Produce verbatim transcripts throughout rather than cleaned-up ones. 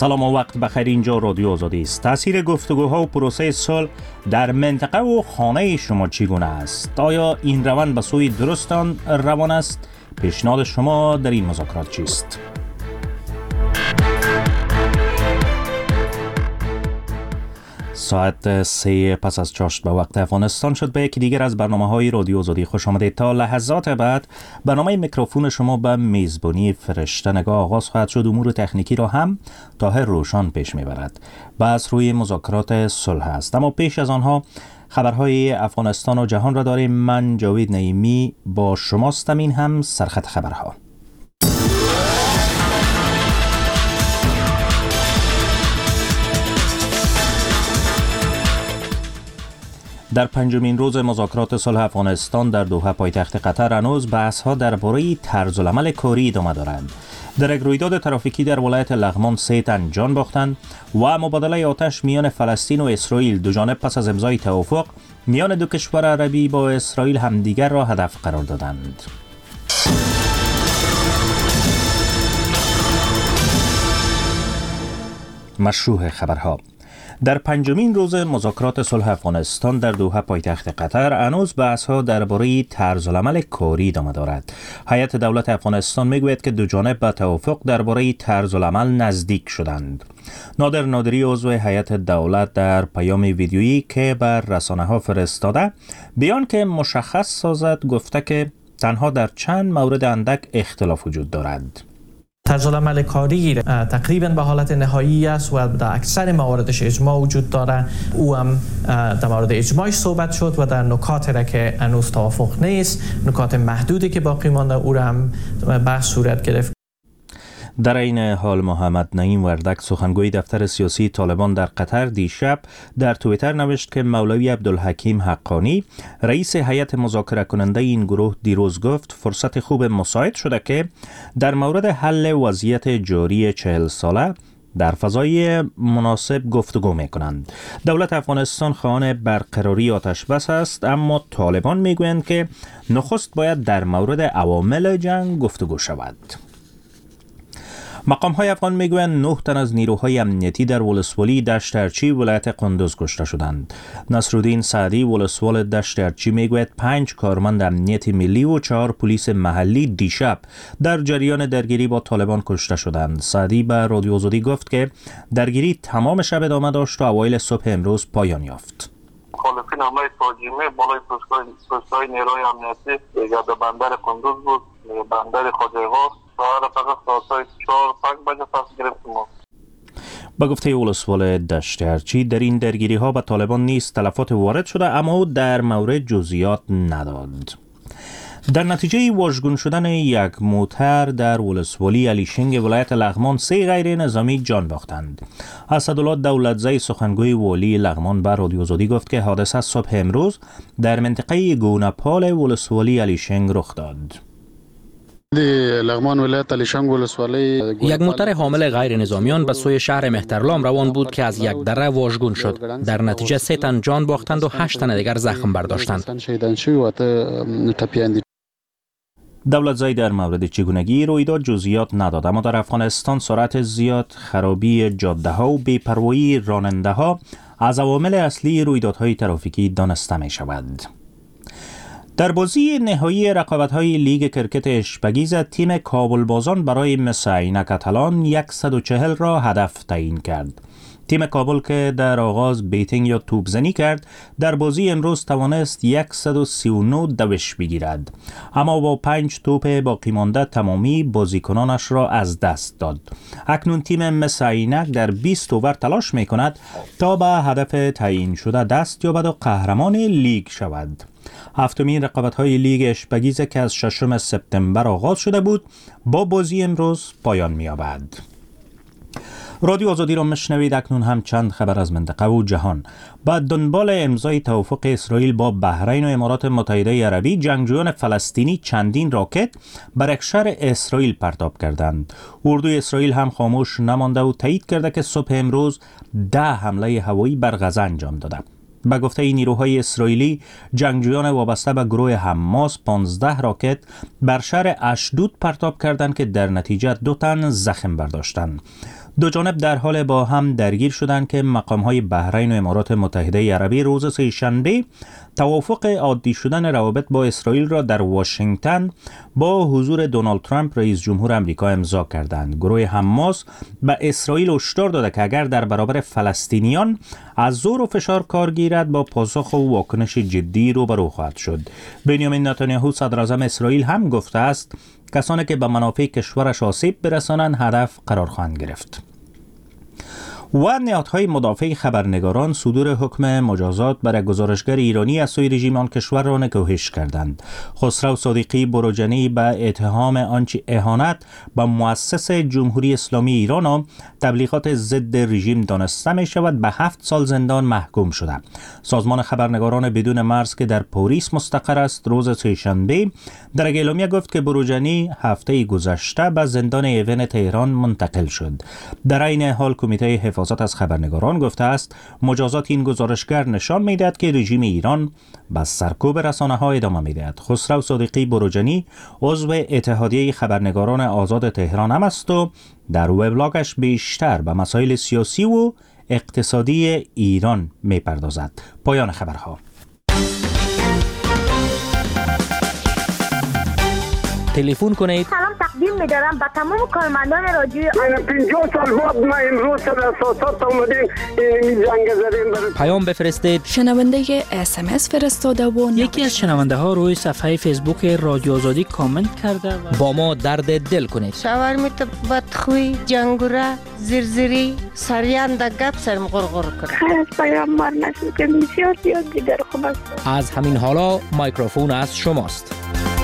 سلام و وقت بخیر. اینجا رادیو آزادی است. تاثیر گفتگوها و پروسه صلح در منطقه و خانه شما چگونه است؟ آیا این روند به سوی درستان روان است؟ پیشنهاد شما در این مذاکرات چیست؟ ساعت سه پس از چاشت به وقت افغانستان شد. به یکی دیگر از برنامه‌های رادیو آزادی خوش آمدید. تا لحظات بعد برنامه میکروفون شما به میزبانی فرشته نگاه آغاز خواهد شد. امور تکنیکی را هم طاهر روشان پیش میبرد. بحث روی مذاکرات صلح است، اما پیش از آنها خبرهای افغانستان و جهان را داریم. من جاوید نعیمی با شماستم. این هم سرخط خبرها. در پنجمین روز مذاکرات صلح افغانستان در دوحه پایتخت قطر هنوز بحث‌ها درباره طرزالعمل کاری ادامه دارند. در یک رویداد ترافیکی در ولایت لغمان سه تن جان باختند و مبادله آتش میان فلسطین و اسرائیل دو جانب پس از امضای توافق میان دو کشور عربی با اسرائیل همدیگر را هدف قرار دادند. مشروع خبرها. در پنجمین روز مذاکرات صلح افغانستان در دوحه پایتخت قطر هنوز بحث‌ها درباره طرزالعمل کاری ادامه دارد. هیئت دولت افغانستان میگوید که دو جانب به توافق درباره طرزالعمل نزدیک شدند. نادر نادری عضو هیئت دولت در پیام ویدیویی که بر رسانه‌ها فرستاده بیان که مشخص سازد گفته که تنها در چند مورد اندک اختلاف وجود دارد. طرزالعمل کاری تقریبا به حالت نهایی است و در اکثر مواردش اجماع وجود داره. او هم در مورد اجماعش صحبت شد و در نکات را که هنوز توافق نیست، نکات محدودی که باقی مانده او را هم بحث صورت گرفت. در این حال محمد نعیم وردک سخنگوی دفتر سیاسی طالبان در قطر دیشب در توییتر نوشت که مولوی عبدالحکیم حقانی رئیس هیئت مذاکره کننده این گروه دیروز گفت فرصت خوب مساعد شده که در مورد حل وضعیت جاری چهل ساله در فضای مناسب گفتگو می کنند. دولت افغانستان خواهان برقراری آتش بس است، اما طالبان می گویند که نخست باید در مورد عوامل جنگ گفتگو شود. مقام های افغان میگویند نه تن از نیروهای امنیتی در ولسوالی دشت ارچی ولایت قندوز کشته شدند. نصرالدین سعدی ولسوال دشت ارچی میگوید پنج کارمند امنیت ملی و چهار پلیس محلی دیشب در جریان درگیری با طالبان کشته شدند. سعدی به رادیو آزادی گفت که درگیری تمام شب ادامه داشت و اوایل صبح امروز پایان یافت. مخالفین حمله فاجعه‌ای بالای پست‌های نیروی امنیتی یا در بندر قندوز بود، بندر خواجه‌آقا ساعت فقط ساعت چهار پنج بجه پس گرفتیم. با گفته ولسوال دشت ارچی در این درگیری ها به طالبان نیز تلفات وارد شده، اما او در مورد جزئیات نداد. در نتیجه واژگون شدن یک موتر در ولسوالی علیشنگ ولایت لغمان سه غیر نظامی جان باختند. اسدالله دولتزی سخنگوی والی لغمان به رادیو آزادی گفت که حادثه صبح امروز در منطقه گونپال ولسوالی علیشنگ رخ داد. لغمان ولایت علیشنگ ولسوالی یک موتر حامل غیر نظامیان به سوی شهر مهترلام روان بود که از یک دره واژگون شد. در نتیجه سه تن جان باختند و هشت تن دیگر زخم برداشتند. دولتزی در مورد چگونگی رویداد جزئیات نداد، اما در افغانستان سرعت زیاد، خرابی جاده ها و بی‌پروایی راننده ها از عوامل اصلی رویدادهای ترافیکی دانسته می شود. در بازی نهایی رقابت‌های لیگ کرکت اشپگیز تیم کابلبازان برای مس عینک اتلان صد و چهل را هدف تعیین کرد. تیم کابل که در آغاز بیتینگ یا توپزنی کرد در بازی امروز توانست صد و سی و نه دوش بگیرد، اما با پنج توپ باقی مانده تمامی بازیکنانش را از دست داد. اکنون تیم مس عینک در بیست اوور تلاش می کند تا به هدف تعیین شده دست یابد و قهرمان لیگ شود. هفتمین رقابت‌های لیگ اشپگیز که از ششم سپتامبر آغاز شده بود با بازی امروز پایان می‌یابد. رادیو آزادی را میشنوید. اکنون هم چند خبر از منطقه و جهان. بعد دنبال امضای توافق اسرائیل با بحرین و امارات متحده عربی، جنگجویان فلسطینی چندین راکت بر یک شهر اسرائیل پرتاب کردند. اردوی اسرائیل هم خاموش نمانده و تایید کرده که صبح امروز ده حمله هوایی بر غزه انجام داده. به گفته نیروهای اسرائیلی، جنگجویان وابسته به گروه حماس پانزده راکت بر شهر اشدود پرتاب کردند که در نتیجه دو تن زخم برداشتند. دو جانب در حال با هم درگیر شدند که مقام‌های بحرین و امارات متحده عربی روز سه‌شنبه توافق عادی شدن روابط با اسرائیل را در واشنگتن با حضور دونالد ترامپ رئیس جمهور آمریکا امضا کردند. گروه حماس به اسرائیل هشدار داده که اگر در برابر فلسطینیان از زور و فشار کار گیرد با پاسخ و واکنش جدی روبرو خواهد شد. بنیامین نتانیاهو صدر اعظم اسرائیل هم گفته است کسانی که به منافع کشورش آسیب برسانند هدف قرار خواهند گرفت. و نهادهای مدافع خبرنگاران صدور حکم مجازات برای گزارشگر ایرانی از سوی رژیم آن کشور را نکوهش کردند. خسرو صادقی بروجنی به اتهام آنچه اهانت به مؤسس جمهوری اسلامی ایران و تبلیغات ضد رژیم دانسته می شود به هفت سال زندان محکوم شده. سازمان خبرنگاران بدون مرز که در پاریس مستقر است روز سه‌شنبه در اعلامیه گفت که بروجنی هفته گذشته به زندان ایون تهران منتقل شد. در این حال کمیته حفاظت از خبرنگاران گفته است مجازات این گزارشگر نشان می‌دهد که رژیم ایران به سرکوب رسانه‌ها ادامه می‌دهد. خسرو صادقی بروجنی عضو اتحادیه خبرنگاران آزاد تهران هم است و در وبلاگش بیشتر به مسائل سیاسی و اقتصادی ایران می‌پردازد. پایان خبرها. تلفن کنید. سلام تقدیم می‌دارم به تمام کارمندان رادیو. من پنجاه سال بعد ما امروز سر اساسات اومدیم این جنگ زدیم. پیام بفرستید. شنونده اس ام اس فرستاده و یکی از شنونده ها روی صفحه فیسبوک رادیو آزادی کامنت کرده و با ما درد دل کنید. شاورمیت بدخوی جنگوره زرزری سریان د گپ سرم غرغر کنه. خیر پیام مار نشد که بسیار زیاد دیگر خوب است. از همین حالا میکروفون از شماست.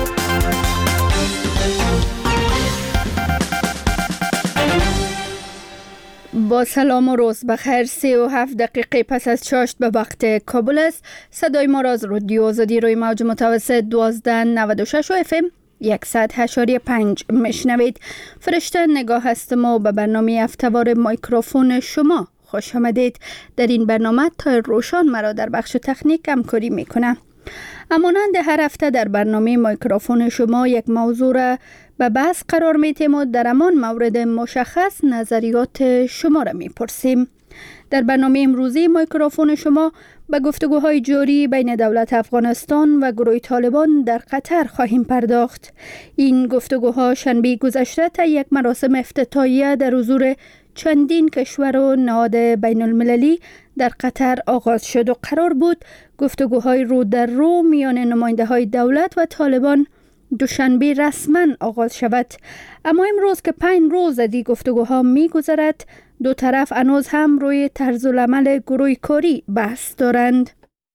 با سلام و روز بخیر. سی و هفت دقیقه پس از چاشت به وقت کابل است. صدای ما را از رادیو آزادی روی موج متوسط دوازده نود و شش و اف ام صد و هشت و پنج میشنوید. فرشته نگاه هستم و به برنامه هفته‌وار میکروفون شما خوش آمدید. در این برنامه تا روشان مرا در بخش تکنیک همکاری میکنه. همانند هر هفته در برنامه میکروفون شما یک موضوع را به بحث قرار میتیم و در همان مورد مشخص نظریات شما را میپرسیم. در برنامه امروزی میکروفون شما به گفتگوهای جاری بین دولت افغانستان و گروه طالبان در قطر خواهیم پرداخت. این گفتگوها شنبه گذشته تا یک مراسم افتتاحیه در حضور چندین کشور و نهاد بین المللی در قطر آغاز شد و قرار بود گفتگوهای رو در رو میان نماینده های دولت و طالبان دوشنبه رسما آغاز شود. اما امروز که پنج روز از این گفتگوها می گذرد، دو طرف هنوز هم روی طرز العمل گروه کاری بحث دارند.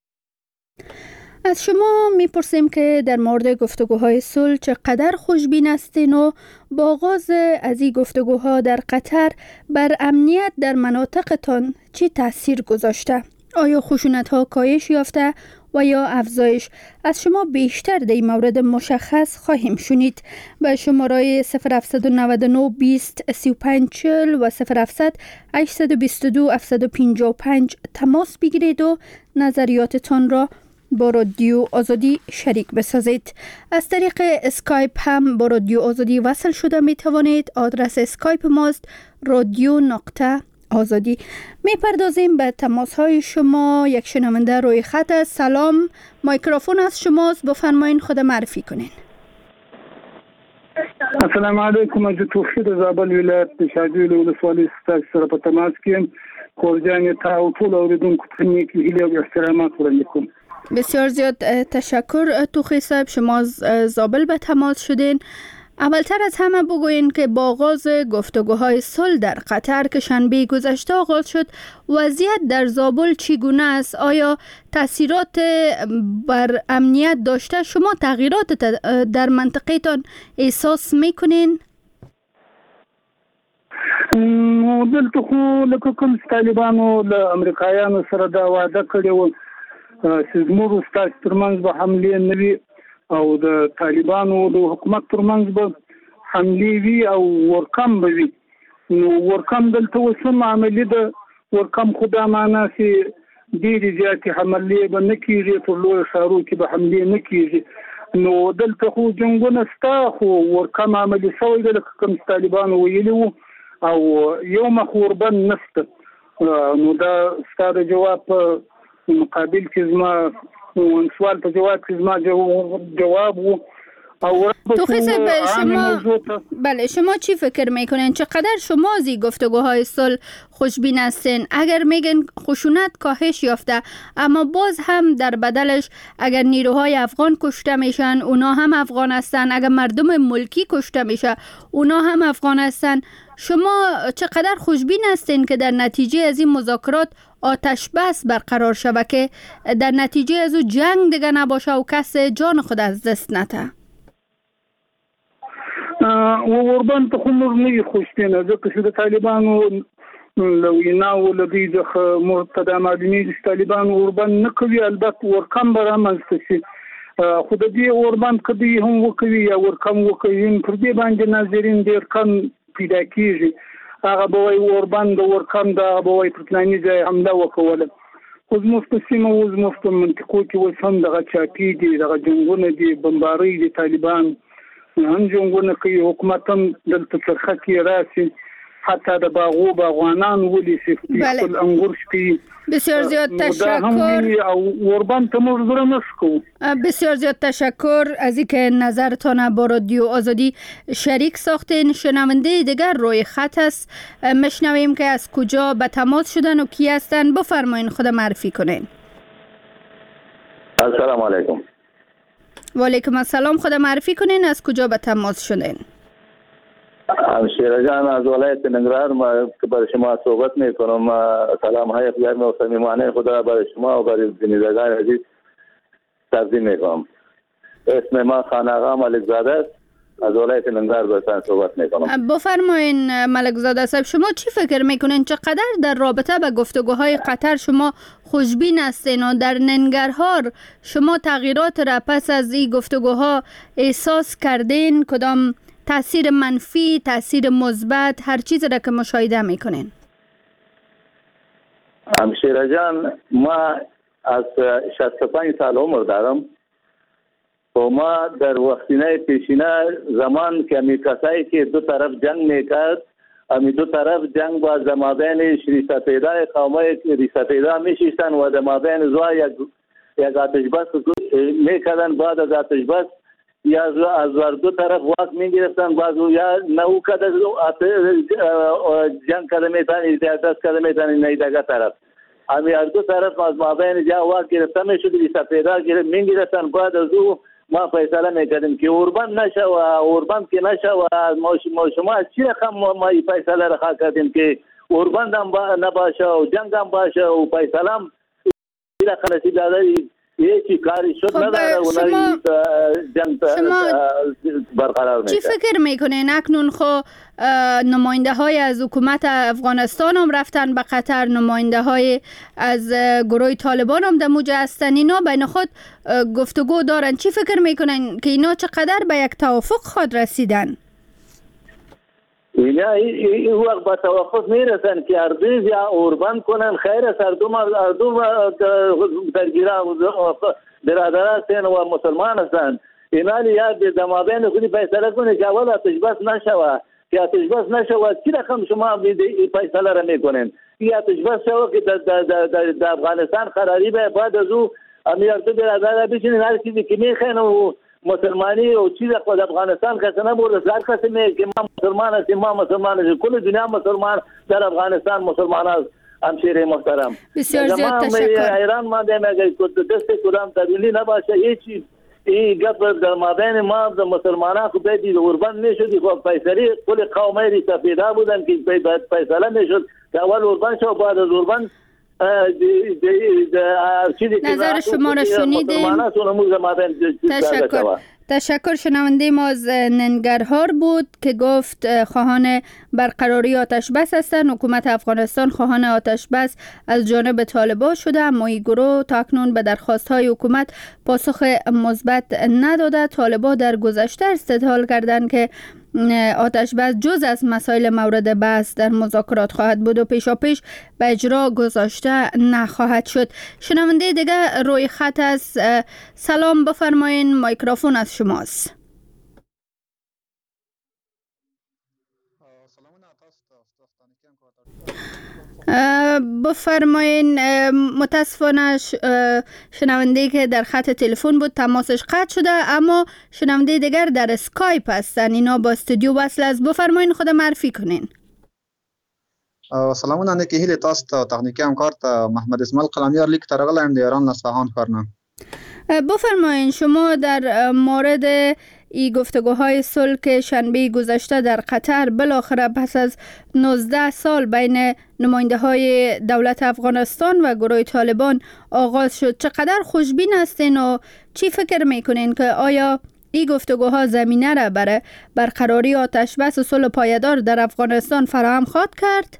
از شما میپرسیم که در مورد گفتگوهای صلح چقدر خوشبین هستین و با آغاز از این گفتگوها در قطر بر امنیت در مناطقتان چی تاثیر گذاشته؟ آیا خشونت‌ها کاهش یافته و یا افزایش؟ از شما بیشتر در این مورد مشخص خواهیم شنید. به شماره صفر هفت نه نه بیست سی و پنج چهل و صفر هفت هشت دو دو هفت پنج پنج تماس بگیرید و نظریاتتان را با رادیو آزادی شریک بسازید. از طریق اسکایپ هم با رادیو آزادی وصل شده می توانید. آدرس اسکایپ ماست رادیو نقطه آزادی. می پردازیم به تماس های شما. یک شنونده روی خط است. سلام، میکروفون از شماست، بفرمایید خود معرفی کنین. السلام علیکم. از توفیق زابل ولایت شاجوی ولسوالی ستاسو سره په تماس کې کورجان ته او ټول اوریدونکو ته نیک هیلې او احترامات وړاندې کوم. بسیار زیاد تشکر توخی صاحب، شما از زابل به تماس شدین. اولتر از همه بگوین که با آغاز گفتگوهای صلح در قطر که شنبه گذشته آغاز شد، وضعیت در زابل چگونه است؟ آیا تاثیرات بر امنیت داشته؟ شما تغییرات در منطقه تان احساس میکنین؟ دلته خو لکه کوم طالبانو له امریکایانو سره دا وعده کړې و چې زموږ ستاسو ترمنځ به حملې نه وي او د طالبانو د حکومت ترمنځ به حملې وي او ورکم به وي. نو ورکم دلته اوس هم عملي ده. ورکم خو دا معنا چې ډېرې زیاتې حملې به نه کېږي، پر لویو ښارو کې به حملې نه کېږي. نو دلته خو جنګونه شته، خو ورکم عملي شوی دی لکه کوم طالبانو ویلي وو، او یو مخ اوربند نشته. نو دا ستاسو جواب په مقابل کې زما سوال په جواب کې زما جواب وو. توخیصه به شما بله شما چی فکر میکنین؟ چقدر شما زی گفتگوهای صلح خوشبین هستین؟ اگر میگن خشونت کاهش یافته اما باز هم در بدلش اگر نیروهای افغان کشته میشن اونا هم افغان هستن، اگر مردم ملکی کشته میشه اونا هم افغان هستن، شما چقدر خوشبین هستین که در نتیجه از این مذاکرات آتش بس برقرار شود که در نتیجه از او جنگ دیگه نباشه و کس جان خود از دست نده؟ و اوربند ته خو موږ نه خوشبینه ځکه چې د طالبانو له ویناو له دوی څخه مرتدا معلومیږي چې طالبان اوربند نه کوي، البته ورکم به رامنځته شي، خو د دې اوربند که دوی هم وکوي یا ورکم وکوي پر دې باندې ناظرین ډېر کم پیدا کېږي. هغه به وایي اوربند د ورکم ده، هغه به وایي پر فلاني ځای حمله وکوله. خو زموږ په سیمه اوس زموږ په منطقو کې اوس هم دغه چاپي دي، دغه جنګونه دي، بمبارۍ دي، طالبان هم جنګونه کوي، حکومت هم دلته ترخه کې راسي، حتی د باغو باغوانان ولیسي خپل انګور شپي. بسیار زیاد تشکر. اوربند ته موږ زړه نشکو. بسیار زیاد تشکر از اینکه نظرتان با رادیو آزادی شریک ساختین. شنونده دیگر روی خط است، مشنویم که از کجا به تماس شدن و کی هستن. بفرمایین خود معرفی کنین. السلام علیکم. و علیکم السلام. خود معرفی کنین، از کجا به تماس شدین؟ همشیره جان از ولایت ننگرهار ما برای شما صحبت میکنم. سلام های گرم و صمیمانه خدا برای شما و برای بینندگان عزیز تقدیم میکنم. اسم ما خان آقا ملک زاده است، از ولایت ننگرهار براتون صحبت میکنم. بفرمایین ملک زاده صاحب، شما چی فکر میکنین؟ چقدر در رابطه با گفتگوهای قطر شما خوشبین هستین و در ننگرهار شما تغییرات را پس از این گفتگوها احساس کردین؟ کدام تاثیر منفی، تاثیر مثبت، هر چیز را که مشاهده میکنین؟ همشیره جان ما از شصت و پنج سال عمر دارم و ما در وقتینه پیشینه زمان که می کسایی که دو طرف جنگ میکرد، امی دو طرف جنگ با زمابین ریسه پیدا قومه ریسه پیدا میشیستن و زمابین زوا یک یک آتش بس میکردن. بعد از آتش بس یا از دو طرف واک میگرفتن، بعضو یا نو کده جنگ کده میتن دست کده میتن نیدگه طرف امی از دو طرف از مابین جا واک گرفته میشد، ریسه پیدا میگرفتن. بعد از او ما فیصله میکردیم که اوربند نشه و اوربند که نشه و ما شما چی رقم ما فیصله رخوا کردیم که اوربند هم نباشه و جنگ هم باشه و فیصله هم رقم نسید دادایی یکی کاری شد نداره و شما, جنگ برقرار میشه. چی فکر میکنین اکنون خو نماینده های از حکومت افغانستان هم رفتن به قطر، نماینده های از گروه طالبان هم در موجه هستن، اینا بین خود گفتگو دارن، چی فکر میکنین که اینا چقدر به یک توافق خود رسیدن؟ اینا این وقت به توافق میرسن که اردویز یا اوربند کنن، خیر است اردوم اردوم درگیره برادر هستن و مسلمان هستن. اینا یا دمابین خودی فیصله کنه که اول آتش بس نشوه، که آتش بس نشوه چی رقم شما فیصله را میکنین؟ که آتش بس شوه که در افغانستان قراری به بعد از او امی اردو برادر بشینین هر چیزی که میخین و مسلمانی و چیز خود افغانستان کسی نبود، هر کسی میگه که ما مسلمان هستیم، ما مسلمان هستیم، کل دنیا مسلمان در افغانستان مسلمان هست. همشیره محترم بسیار زیاد تشکر. ایران ما دیم اگر دست کدام تبدیلی نباشه هیچی این گپ در مابین ما در مسلمان ها خود دید اوربند میشد، خب فیصلی کل قومه ریسه پیدا بودن که فیصله میشد که اول اوربند شد، بعد از اوربند نظر شما را شنیدیم. تشکر. تشکر. شنونده ما از ننگرهار بود که گفت خواهان برقراری آتش بس هستند. حکومت افغانستان خواهان آتش بس از جانب طالبان شده، اما این گروه تا اکنون به درخواست های حکومت پاسخ مثبت نداده. طالبان در گذشته استدلال کردند که آتش بس جز از مسائل مورد بحث در مذاکرات خواهد بود و پیشا پیش به اجرا گذاشته نخواهد شد. شنونده دیگه روی خط است. سلام، بفرمایین، میکروفون از شماست. بفرمایین. متاسفانه شنونده که در خط تلفن بود تماسش قطع شده، اما شنونده دیگر در اسکایپ هستن، اینا با استودیو وصل است. بفرمایین خود معرفی کنین. سلامونه نه که هیله تاسو ته تخنیکی همکار ته محمد اسماعیل قلمیار لیک ترغلم د ایران اصفهان کارنه. بفرمایین شما در مورد ای گفتگوهای صلح که شنبه گذشته در قطر بالاخره پس از نوزده سال بین نماینده های دولت افغانستان و گروه طالبان آغاز شد، چقدر خوشبین هستین و چی فکر میکنین که آیا این گفتگوها زمینه را برای برقراری آتش بس و صلح پایدار در افغانستان فراهم خواهد کرد؟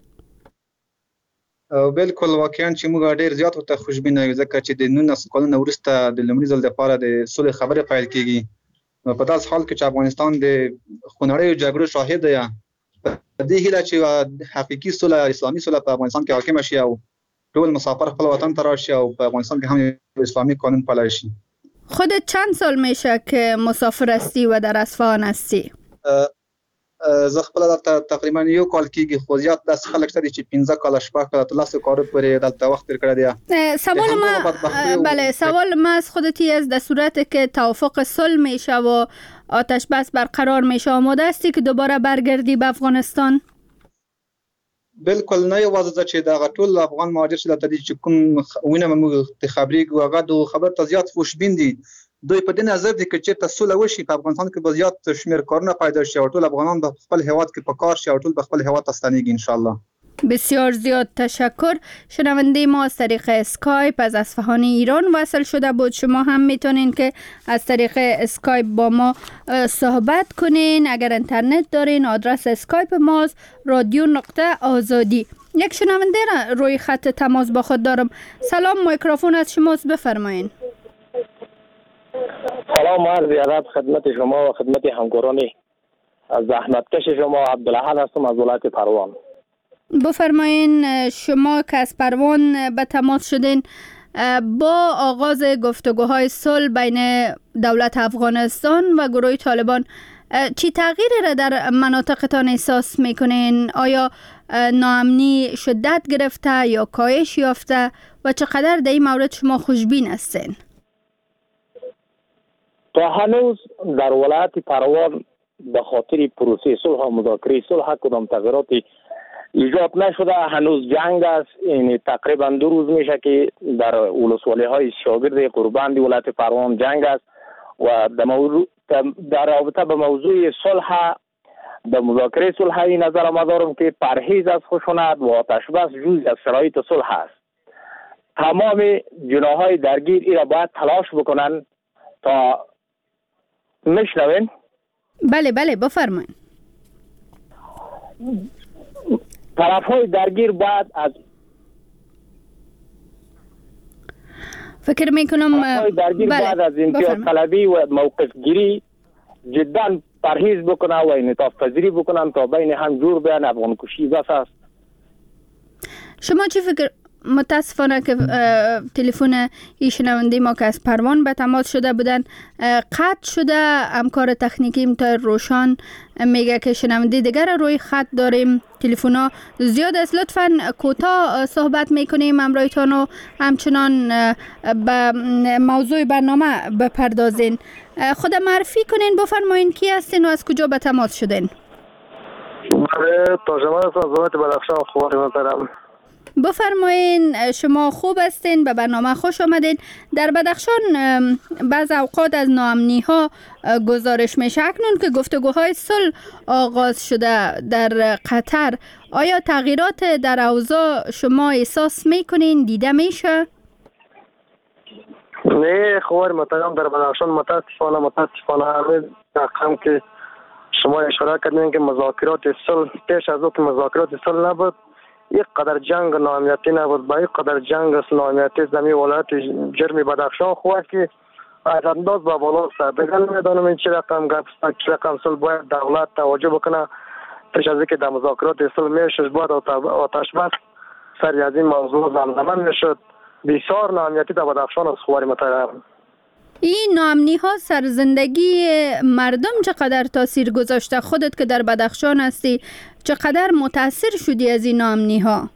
بالکل واقعا چې موږ ډیر زیات ورته خوشبینه یو، ځکه چې د نولس کلونو وروسته د لومړي ځل لپاره د صلح خبرې پیل کیږي. په داس حال کې چې افغانستان د خونړیو جګړو شاهد دی، په دې هیله چې حقیقي صلح اسلامي صلح په افغانستان کې حاکم شي او ټول مسافر خپل وطن ته راشي او په افغانستان کې هم اسلامي قانون پلی شي. خودت چند سال میشه که مسافر هستی و در اصفهان هستی؟ زه خپل دلته تقریبا یو کال کېږي، خو زیات داسې خلک شته چې پنځه کاله شپږ کاله تر لسو کالو پورې دلته وخت تېر کړی دی. سوال ما بله سوال ما از خودتی است، در صورت که توافق صلح میشه و آتش بس برقرار میشه آماده هستی که دوباره برگردی به افغانستان؟ بالکل نه یوازې زه چې دغه ټول افغان مهاجر چې دلته دي چې کوم وینه موږ د خبرېږو هغه د خبر ته زیات خوشبین دي. دوی په دې نظر دي چې چېرته سوله وشي په افغانستان کې به زیات شمېر کارونه پیدا شي او ټول افغانان به خپل هیواد کې په کار شي او ټول به خپل هیواد ته ستنېږي انشاءالله. بسیار زیاد تشکر. شنونده ما از طریق اسکایپ از اصفهان ایران وصل شده بود. شما هم میتونین که از طریق اسکایپ با ما صحبت کنین. اگر اینترنت دارین آدرس اسکایپ ماست رادیو نقطه آزادی. یک شنونده را روی خط تماس با خود دارم. سلام، میکروفون از شماست، بفرمایین. سلام عرض ادب خدمت شما و خدمت همکاران زحمتکش شما. عبدالاحد هستم از ولایت پروان. بفرمایین شما که از پروان به تماس شدین، با آغاز گفتگوهای صلح بین دولت افغانستان و گروه طالبان چی تغییری را در مناطقتان احساس میکنین؟ آیا ناامنی شدت گرفته یا کاهش یافته و چقدر در این مورد شما خوشبین هستین؟ تا هنوز در ولایت پروان به خاطر پروسه صلح و مذاکره صلح کدام تغییراتی ایجاد نشده. هنوز جنگ است. این تقریبا دو روز میشه که در ولسوالی های شاگرد قربان ولایت پروان جنگ است و در موضوع در رابطه به موضوع صلح در مذاکره صلح این نظر ما دارم که پرهیز از خشونت و آتش بس جزئی از شرایط صلح است. تمام جناح‌های درگیر این را باید تلاش بکنن تا میشنوین؟ بله بله بفرمایید. طرف های درگیر باید از فکر میکنم طرف های درگیر بله. باید از امتیاز طلبی و موقف گیری جدا پرهیز بکنن و انعطاف پذیری بکنن تا بین هم جور بیان. افغان کشی بس است. شما چی فکر؟ متاسفانه که تلفن این شنونده ما که از پروان به تماس شده بودن قطع شده. همکار تکنیکی متای روشان میگه که شنونده دیگر روی خط داریم. تلفن‌ها زیاد است، لطفاً کوتاه صحبت میکنیم امرایتان و همچنان به موضوع برنامه بپردازین. خود معرفی کنین، بفرمایین کی هستین و از کجا به تماس شدین؟ بله ترجمه از ولایت بدخشان خوبی محترم. بفرمایین شما خوب هستین، به برنامه خوش آمدین. در بدخشان بعض اوقات از ناامنی ها گزارش میشه. اکنون که گفتگوهای صلح آغاز شده در قطر، آیا تغییرات در اوضاع شما احساس میکنین، دیده میشه؟ نه خوار محترم، در بدخشان متاسفانه متاسفانه همه رقم که شما اشاره کردین که مذاکرات صلح پیش از او که مذاکرات صلح نبود، یک قدر جنگ ناامنیتی نبود. با یک قدر جنگ ناامنیتی زمین ولایت جرم بدخشان خواهد که از انداز با بالا است. دیگر نمیدانم این چه رقم گپ است، چه رقم صلح باید دولت توجه بکنه پیش از اینکه در مذاکرات صلح میشه باید آتش بس سر از این موضوع زمزمه میشد. بسیار ناامنیتی در بدخشان است خوار محترم. این ناامنی ها سر زندگی مردم چقدر تاثیر گذاشته؟ خودت که در بدخشان هستی چقدر متاثر شدی از این ناامنی ها؟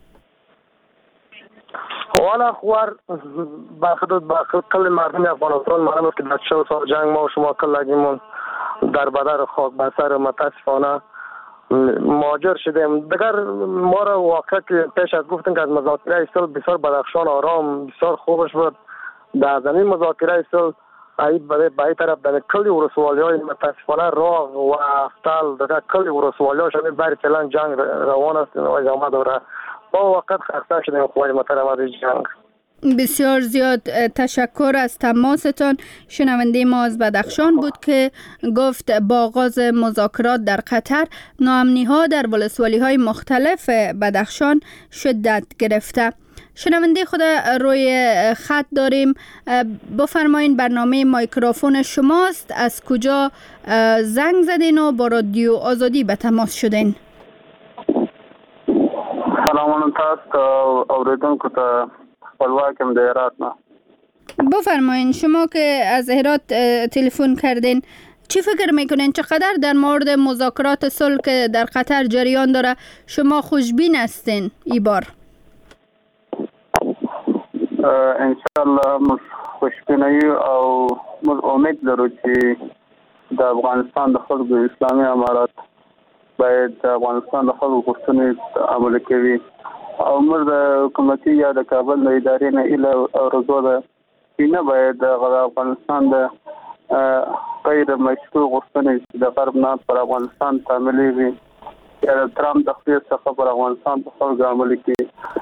والا خوار با خود با خود کل مردم افغانستان معلومه که در چه سال جنگ ما و شما کل لگیمون در بدر خاک بسر متاسفانه مهاجر شدیم. دیگر ما را واقعا که پیش از گفتن که از مذاکره اصل بسیار بدخشان آرام بسیار خوبش بود. در زمین مذاکره اصل ای به به طرف در کلی ورسوالی های متاسفانه راغ و افتال در کلی ورسوالی ها شده بر فعلا جنگ روان است و ادامه داره. ما وقت خسته شدیم خواه محترم از جنگ. بسیار زیاد تشکر از تماستان. شنونده ما از بدخشان بود که گفت با آغاز مذاکرات در قطر ناامنی ها در ولسوالی های مختلف بدخشان شدت گرفته. شنونده خود روی خط داریم، بفرمایین برنامه مایکروفون شماست، از کجا زنگ زدین و با رادیو آزادی به تماس شدین؟ سلام علیکم تاسو اوریدونکو ته خپلواکم د هرات نه. بفرمایین شما که از هرات تلفن کردین چی فکر میکنین چقدر در مورد مذاکرات صلح که در قطر جریان داره شما خوشبین هستین ای بار؟ انشاءالله موږ خوشبینه یو او موږ امید لرو چې د افغانستان د خلکو اسلامي امارات باید د افغانستان د خلکو غوښتنې عملي کوي او موږ د حکومتي یا د کابل د ادارې نه ایله ارزو ده چې نه باید د افغانستان د غیر مشروع غوښتنې چې د غرب نه پر افغانستان تعمیلېږي یا د ترامپ د خپل څخه پر افغانستان په خلکو عملي کوي.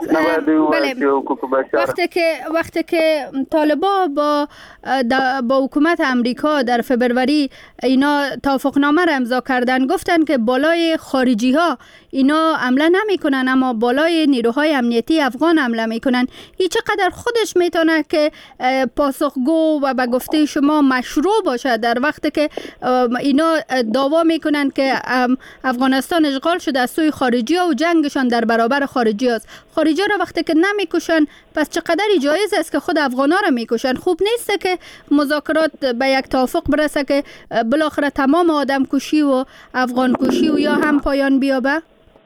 وقتی که وقتی که طالبا با با حکومت امریکا در فبروری اینا توافقنامه را امضا کردن، گفتن که بالای خارجی ها اینا حمله نمیکنن اما بالای نیروهای امنیتی افغان حمله میکنن. این چقدر خودش میتونه که پاسخگو و به گفته شما مشروع باشه در وقتی که اینا دعوا میکنن که افغانستان اشغال شده از سوی خارجی ها و جنگشان در برابر خارجی هاست. خارجی ها را وقتی که نمیکشن پس چقدر جایز است که خود افغان ها را میکشن؟ خوب نیست که مذاکرات به یک توافق برسه که بالاخره تمام آدم کشی و افغان کشی و یا هم پایان بیابه؟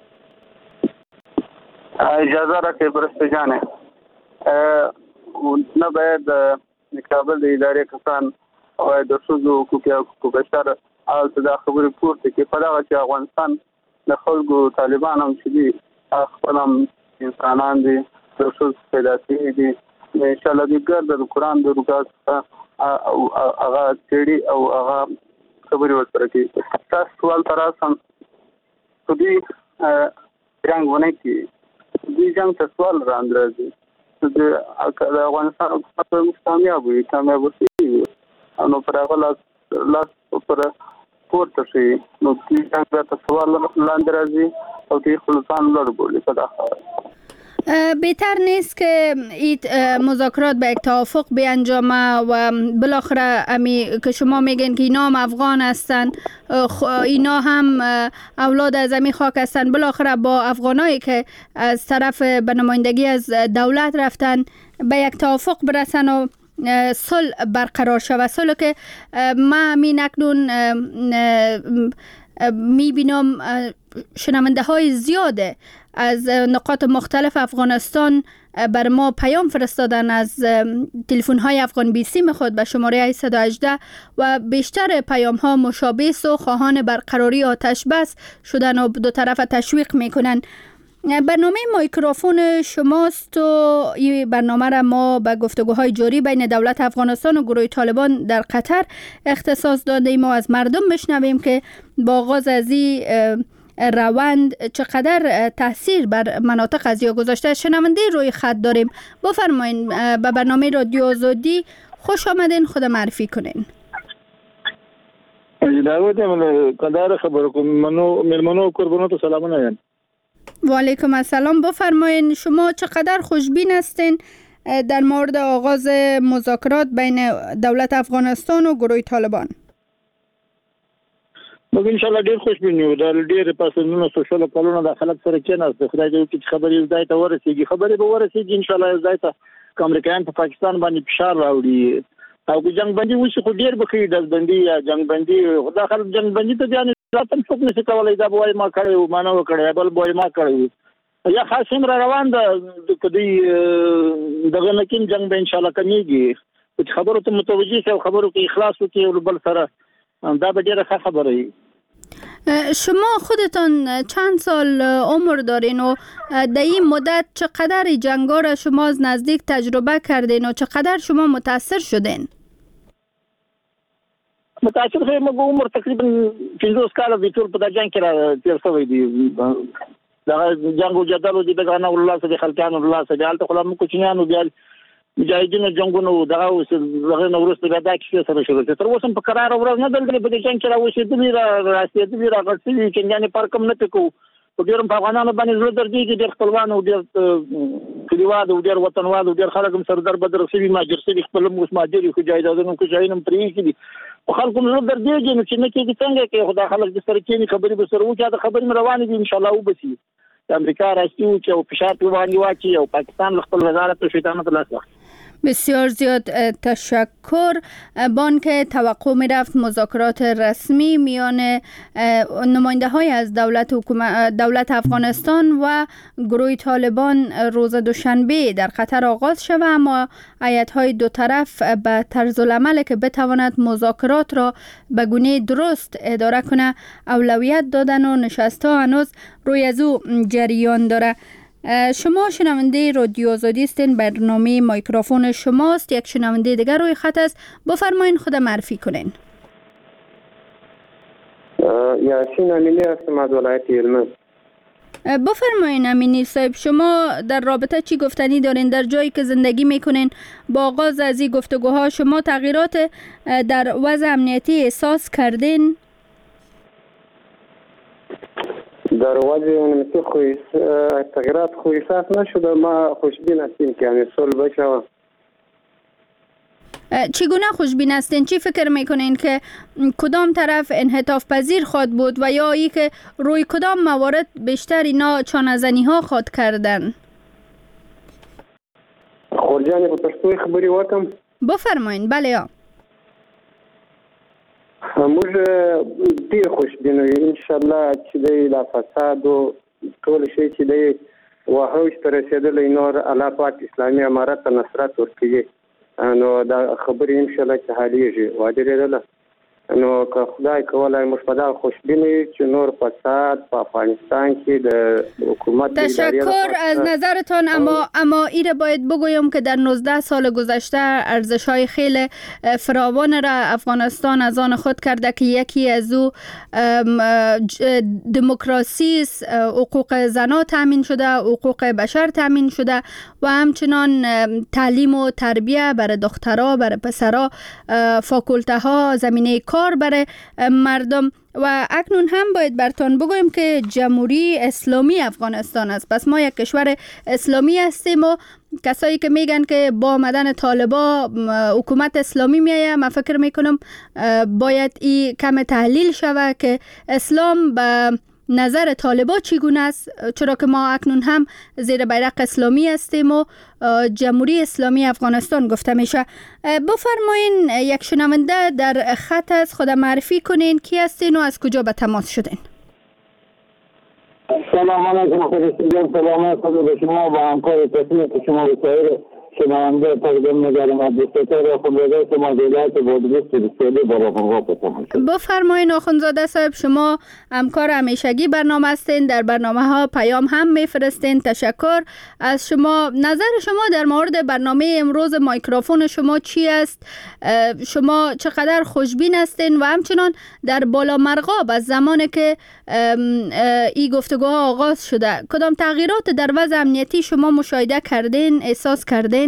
اجازه را که برسته جانه نه باید کابل د ادارې کسان او د ښځو حقوق بشر او د خبرې پورته کې په دغه چې افغانستان د خلکو طالبان هم چې دي خپل هم انسانان دي د ښځو پیدا شوي دي انشاءالله دوی ګرده د قرآن د رکاز او هغه څېړي او هغه خبرې ورسره کوي. تاسو سوال ته راسم خو دوی جنګ ونه کړي دوی جنګ ته سوال راندرځي د افغانستان حکومت موږ کامیاب وي کامیاب وشي نو پر هغه لاس لاس پر پورته شي نو دوی جنګ ته سوال لاندې راځي او دوی خپل ځان لوړ بولي په داخل. بهتر نیست که این مذاکرات به یک توافق بیانجامه و بالاخره امی که شما میگن که اینا هم افغان هستن اینا هم اولاد از امی خاک هستن بالاخره با افغانایی که از طرف به نمایندگی از دولت رفتن به یک توافق برسن و صلح برقرار شود. صلح که ما می نکنون می بینم شنونده های زیاده از نقاط مختلف افغانستان بر ما پیام فرستادن از تلفن های افغان بیسی خود به شماره هشت یک هشت و بیشتر پیام ها مشابه و خواهان برقراری آتش بس شدن و دو طرف تشویق میکنن. برنامه مایکروفون شماست و این برنامه را ما به گفتگوهای جاری بین دولت افغانستان و گروه طالبان در قطر اختصاص داده ایم و از مردم بشنویم که با آغاز از این روند چقدر تاثیر بر مناطق از یا گذاشته. شنونده روی خط داریم، بفرمایین به برنامه رادیو آزادی خوش آمدین، خود معرفی کنین. دعوت من قدر خبر کوم منو ملمنو قربانو سلامونه. و علیکم السلام. بفرمایین شما چقدر خوشبین هستین در مورد آغاز مذاکرات بین دولت افغانستان و گروه طالبان؟ موږ ان شاء الله ډیر خوشبین یو د ډیر پاسونو سوشل کلونو د خلک سره کېناست خدای دې وکړي خبرې ځای ته ورسیږي خبرې به ورسیږي ان شاء الله ځای ته امریکایان په پاکستان باندې فشار راوړي او که جنگ بندي وشي خو ډیر بخي د بندي یا جنگ بندي خدا خلک جنگ بندي ته ځان ذاتن څوک نشي کولای دا وای ما کړو ما نه کړی بل وای ما کړی یا خاصم را روان ده کدی دغه نکیم جنگ به ان شاء الله کمیږي چې خبرو ته متوجي شو خبرو کې اخلاص وکړي بل سره دا به ډیره ښه خبره وي. شما خودتان چند سال عمر دارین و در این مدت چقدر جنگا را شما از نزدیک تجربه کردین و چقدر شما متاثر شدین؟ متاثر شوم مګ عمر تقریبا پنځوس کاله د ټول په جنگ کې را تیر شوی دی. دا جنگو جدلو دي دغه نه الله سبحانه خلقان الله سبحانه تعالی خپل کوچنیانو بیا مجاهدینو جنگونو دغه اوس دغه نورسته بیا دا کیسه سره شروع شوه. تر اوسه په قرار ورځ نه دلته په دې جنگ کې راوښې دي را راستي دي را غړسي چې نه پر کوم نه پکو په ډیرم په افغانانو باندې زړه درځي چې ډېر خپلوان او ډېر کلیوال او ډېر وطنوال او ډېر خلک هم سردار بدر سوي ماجر سوي خپل موږ ماجر خو جایدادونو کو ځاینم پرې کړي او خلکو زړه درځي نو چې نه کېږي څنګه کې خدا خلک د سره کې خبرې به سره وکړي دا خبرې روانې دي ان شاء الله وبسي. امریکا راستي او چې فشار په باندې واچي او پاکستان خپل وزارت په شیطان ته لاس واخلي. بسیار زیاد تشکر. بانک توقع می رفت مذاکرات رسمی میان نماینده های از دولت دولت افغانستان و گروه طالبان روز دوشنبه در قطر آغاز شود، اما هیئت های دو طرف به طرز العمل که بتواند مذاکرات را به گونه درست اداره کنه اولویت دادن و نشست ها هنوز روی از او جریان داره. شما شنونده رادیو آزادی هستین، برنامه میکروفون شماست. یک شنونده دیگر روی خط است، بفرمایین خود معرفی کنین. یاسین امینی هستم از ولایت هلمند. بفرمایین امینی صاحب، شما در رابطه چی گفتنی دارین؟ در جایی که زندگی میکنین با آغاز از این گفتگوها شما تغییرات در وضع امنیتی احساس کردین؟ در وضع امنیتی خوی تغییرات خوی احساس نشده. ما خوشبین هستیم که همین صلح بشه. چگونه خوشبین هستین؟ چی فکر میکنین که کدام طرف انعطاف پذیر خواد بود و یا ای که روی کدام موارد بیشتر اینا چانه‌زنی ها خواد کردن؟ خورجانی په پښتو خبري وکم. بفرمایین. بله یا موږ ډیر خوشبین یو ان شاء الله چې د فساد او ټول شي چې د وحوش تر رسیدلې نور الله پاک اسلامي امارت نصرت ورکړي نو دا خبرې ان شاء الله چې حاليږي وادرېدل نو که خدای کولای موږ په دا خوشبین چې نور فساد په افغانستان کې د حکومت تشکر از نظرتان. اما اما ایره باید بگویم که در نوزده سال گذشته ارزش‌های خیلی فراوان را افغانستان از آن خود کرده که یکی از او دموکراسی است، حقوق زنان تامین شده، حقوق بشر تامین شده و همچنان تعلیم و تربیت برای دخترها، برای پسرها، فاکولته ها، زمینه کار برای مردم. و اکنون هم باید برتان بگویم که جمهوری اسلامی افغانستان است. پس ما یک کشور اسلامی هستیم و کسایی که میگن که با آمدن طالبا حکومت اسلامی میایه، من فکر میکنم باید این کم تحلیل شود که اسلام به نظر طالبا چگونه است، چرا که ما اکنون هم زیر بیرق اسلامی هستیم و جمهوری اسلامی افغانستان گفته میشه. بفرمایین یک شنونده در خط است، خود معرفی کنین، کی هستین و از کجا به تماس شدین؟ سلام علیکم خودتون، سلام علیکم به شما و همکار تصمیم که شما بسیار شنونده تقدیم نگرم از دستور آخوندزاده شما دیلات بودگیست بسیاری برای خونگاه پسنم شد. بفرمایین آخوندزاده صاحب، شما همکار همیشگی برنامه هستین، در برنامه ها پیام هم میفرستین. تشکر از شما. نظر شما در مورد برنامه امروز میکروفون شما چی است؟ شما چقدر خوشبین هستین و همچنان در بالا مرغاب از زمانی که این گفتگوها آغاز شده کدام تغییرات در وضع امنیتی شما مشاهده کردین، احساس کردین؟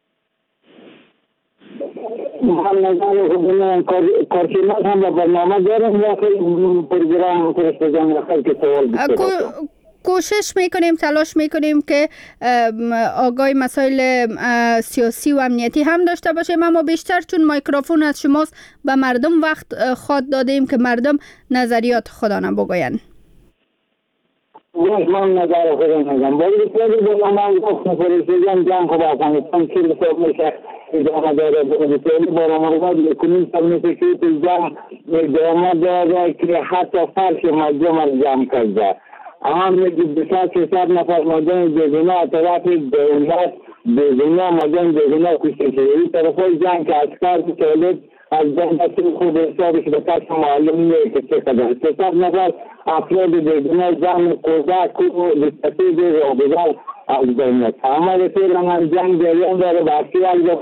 من نظر خودم کارشناس هم به برنامه دارم یا پروگرام فرستادن رخل که سوال بسیار کوشش میکنیم، تلاش میکنیم که آگاهی مسائل سیاسی و امنیتی هم داشته باشیم، اما بیشتر چون میکروفون از شماست به مردم وقت خود دادیم که مردم نظریات خودانه بگوین. من نظر خودم میگم باید بسیاری با من گفت پرسیدم جنگ خود افغانستان چی حساب میشه ادامه داره بسیاری با رمضان کنیم سال میشه که تو جنگ ادامه داره که حتی فرش مجمع از جمع کرده اما میگه بسیار سیصد نفر مردم بیگناه طرف دولت بیگناه مردم بیگناه کشته شده این طرف های جنگ که اسکر بسیاری از جنگ دستی خود حسابش به کس معلوم نیست که چه قدر سیصد نفر افراد بیگناه جمع کوزک و دستید و بزار از بینت اما رسیل من جنگ جریان داره بحثی از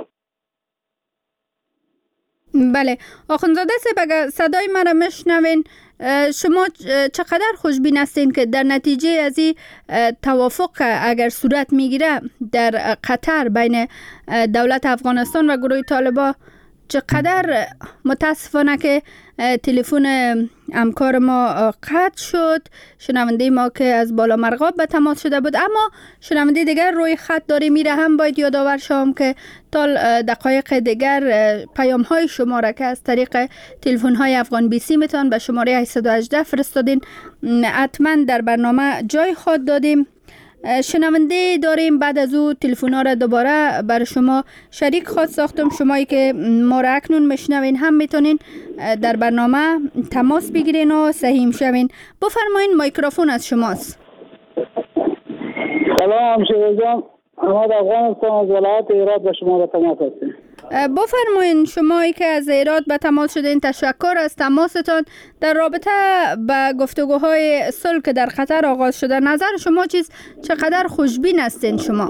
بله آخوندزاده صاحب اگر صدای مرا میشنوین شما چقدر خوشبین هستین که در نتیجه از این توافق اگر صورت میگیره در قطر بین دولت افغانستان و گروه طالبان چقدر متاسفانه که تلفن همکار ما قطع شد شنونده ما که از بالا مرغاب به تماس شده بود اما شنونده دیگر روی خط داره میره هم باید یادآور شوم که تا دقایق دیگر پیام های شما را که از طریق تلفن های افغان بی سی میتون به شماره هشتصد و هجده فرستادین حتما در برنامه جای خود دادیم. شنونده داریم بعد از او تلفن‌ها را دوباره بر شما شریک خواهد ساختم. شمایی که ما را اکنون میشنوین هم میتونین در برنامه تماس بگیرین و سهیم شوین. بفرمایین میکروفون از شماست. سلام شیرین جان، احمد افغانستان از ولایت هرات به شما را تماس هستیم. بفرمایین شمایی که از هرات به تماس شدین تشکر از تماستان در رابطه به گفتگوهای صلح که در قطر آغاز شده. نظر شما چیز چقدر خوشبین هستین شما؟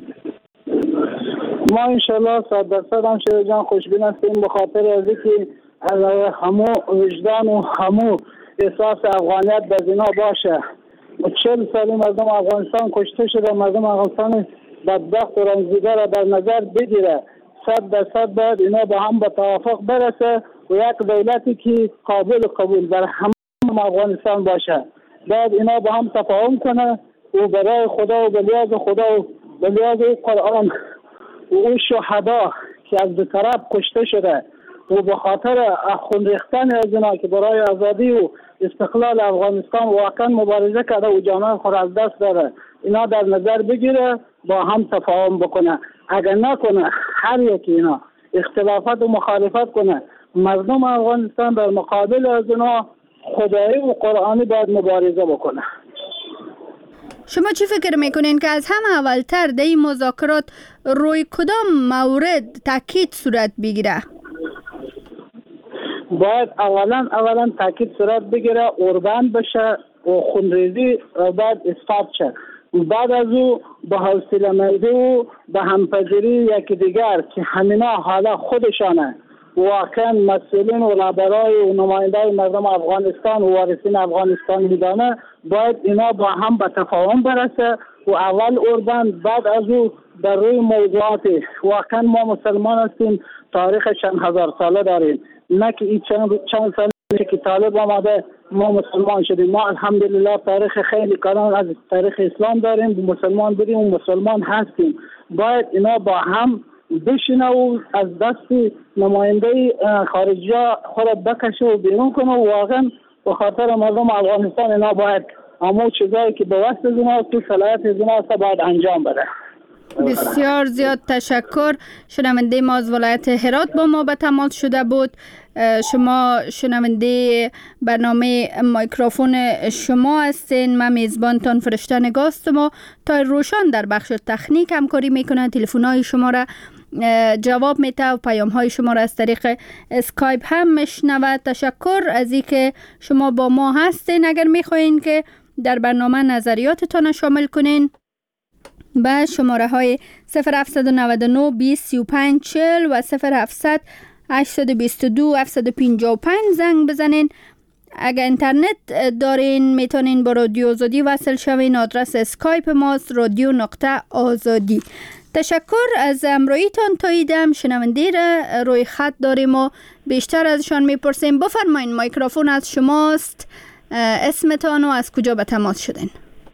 ما انشالله صد درصد هم شیرین جان خوشبین هستیم به خاطر از اینکه از همو وجدان و همو احساس افغانیت در زنا باشه. چهل سالی مردم افغانستان کشته شده، مردم افغانستان بدبخت و رنجیده را در نظر بگیره. صد درصد باید اینا با هم به توافق برسه و یک دولتی که قابل قبول بر همه افغانستان باشه. باید اینا با هم تفاهم کنه و برای خدا و بلیاز خدا و بلیاز قرآن و اون شهدا که از دو طرف کشته شده و به خاطر خون ریختن از اینا که برای آزادی و استقلال افغانستان واقعا مبارزه کرده و جانان خود از دست داره، اینا در نظر بگیره با هم تفاهم بکنه. اگر نکنه هر یکی اینا اختلافات و مخالفت کنه، مردم افغانستان در مقابل از اینا خدایی و قرآنی باید مبارزه بکنه. شما چی فکر میکنین که از همه اولتر در این مذاکرات روی کدام مورد تاکید صورت بگیره؟ باید اولا اولا تاکید صورت بگیره اوربند بشه و خونریزی باید اثبات شه. بعد از او به حوصله مندی و به همپذیری یکی دیگر که همینا حالا خودشانه واقعا مسئولین و رهبرای و نماینده مردم افغانستان و وارثین افغانستان میدانه، باید اینا با هم به تفاهم برسه و اول اوربند بعد از او در روی موضوعات واقعا ما مسلمان هستیم، تاریخ چند هزار ساله داریم، نه که این چند, چند سال که طالب آمده ما مسلمان شدیم. ما الحمدلله تاریخ خیلی کلان از تاریخ اسلام داریم، مسلمان بریم و مسلمان هستیم. باید اینا با هم بشینه و از دست نماینده خارجی خود بکشه و بیرون کنه و واقعا به خاطر مردم افغانستان اینا باید اما چیزایی که به واسط از اینا تو صلاحیت از اینا باید انجام بده. بسیار زیاد تشکر. شنونده ما از ولایت هرات با ما به تماس شده بود. شما شنونده برنامه میکروفون شما هستین. من میزبانتان فرشته نگاستم و تا روشان در بخش تکنیک همکاری میکنه، تلفن‌های شما را جواب میده و پیام‌های شما را از طریق اسکایپ هم میشنوه. تشکر از اینکه شما با ما هستین. اگر میخواین که در برنامه نظریاتتان شامل کنین به شماره های صفر هفت نه نه بیست سی و پنج چهل و صفر هفت هشت دو دو هفت پنج پنج زنگ بزنین. اگر اینترنت دارین میتونین با رادیو آزادی وصل شوین. آدرس اسکایپ ماست رادیو نقطه آزادی. تشکر از امرویتان تا ایدم. شنونده را روی خط داریم و بیشتر ازشان میپرسیم. بفرمایین میکروفون از شماست. اسمتان و از کجا به تماس شدین؟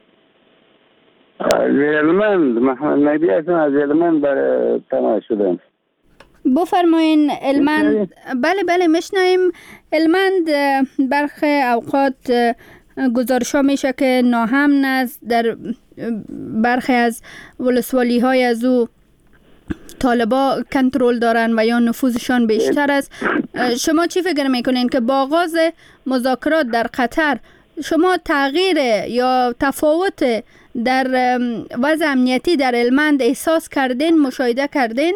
از هلمند محمد مهدی هستم، از هلمند بر تماس شدم. بفرمایین. هلمند بله بله میشنویم. هلمند برخی اوقات گزارش ها میشه که ناامن است، در برخی از ولسوالی های از او طالبا کنترل دارن و یا نفوذشان بیشتر است. شما چی فکر میکنین که با آغاز مذاکرات در قطر شما تغییر یا تفاوت در وضع امنیتی در هلمند احساس کردین، مشاهده کردین؟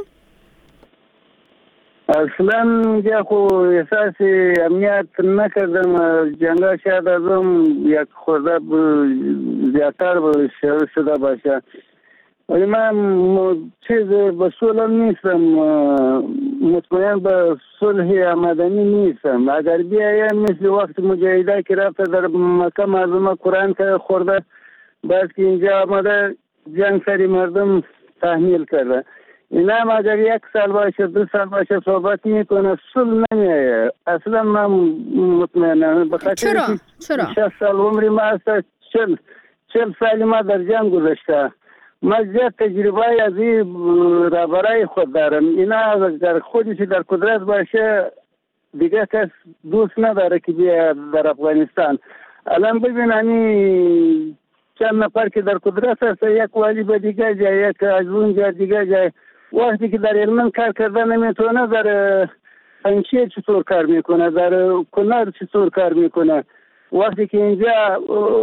اصلا یا خو احساس امنیت نکردم. جنگا شاید ازم یک خورده زیادتر شده باشه، ولی من چیز به صلح نیستم، مطمئن به صلح مدنی نیستم. اگر بیایم مثل وقت مجاهده که رفته در مکه مردم قرآن که خورده، بعد که اینجا آمده جنگ سری مردم تحمیل کرده. اینا هم اگر یک سال باشه دو سال باشه صحبت میکنه، صلح نمیایه. اصلا من مطمئنم بخاطر چرا؟ چرا؟ شصت سال عمری ما است، چل چل سال ما در جنگ گذشته. ما زیاد تجربه از این را برای خود دارم. اینا اگر خودش در قدرت باشه دیگه کس دوست نداره که بیا در افغانستان. الان ببین همی چند نفر که در قدرت هست، یک والی به دیگه جای، یک از اون جای دیگه جای. وقتی که در هلمند کار کرده نمیتونه، در پنجشیر چطور کار میکنه، در کنر چطور کار میکنه. وقتی که اینجا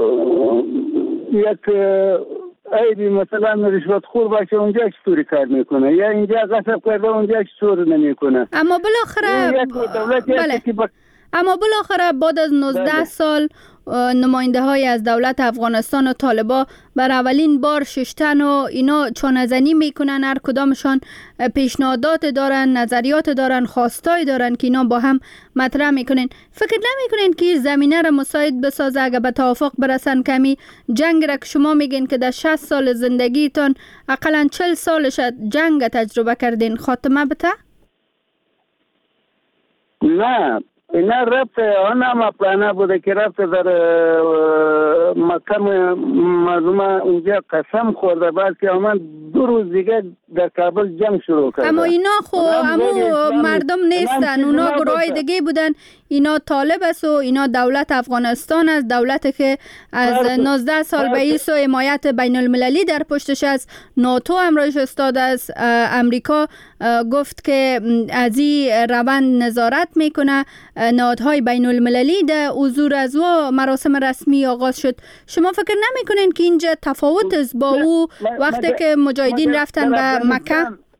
یک ایدی مثلا رشوت خور باشه اونجا چطوری کار میکنه، یا اینجا غصب کرده اونجا چطور نمیکنه. اما بالاخره بله. با... اما بالاخره بعد از نوزده بله. سال نماینده های از دولت افغانستان و طالبا بر اولین بار ششتن و اینا چانه‌زنی میکنن. هر کدامشان پیشنهادات دارن، نظریات دارن، خواستای دارن که اینا با هم مطرح میکنن. فکر نمیکنین که زمینه را مساعد بسازه اگه به توافق برسن کمی جنگ را که شما میگین که در شصت سال زندگیتان اقلا چل سالش جنگ تجربه کردین خاتمه بته؟ نه، اینا رفت آن هم پلانه بوده که رفت در مکه مردم اونجا قسم خورده، بعد که آمد دو روز دیگه در کابل جنگ شروع کرده. اما اینا خو امو مردم نیستن، اونا گروه دیگه بودن. اینا طالب است و اینا دولت افغانستان است، دولتی که از نوزده سال به ایس و حمایت بین المللی در پشتش است. ناتو امرایش استاد است. امریکا گفت که از این روند نظارت میکنه. نهادهای بین المللی در حضور از و مراسم رسمی آغاز شد. شما فکر نمیکنین که اینجا تفاوت است با او وقتی که مجاهدین رفتن به مکه؟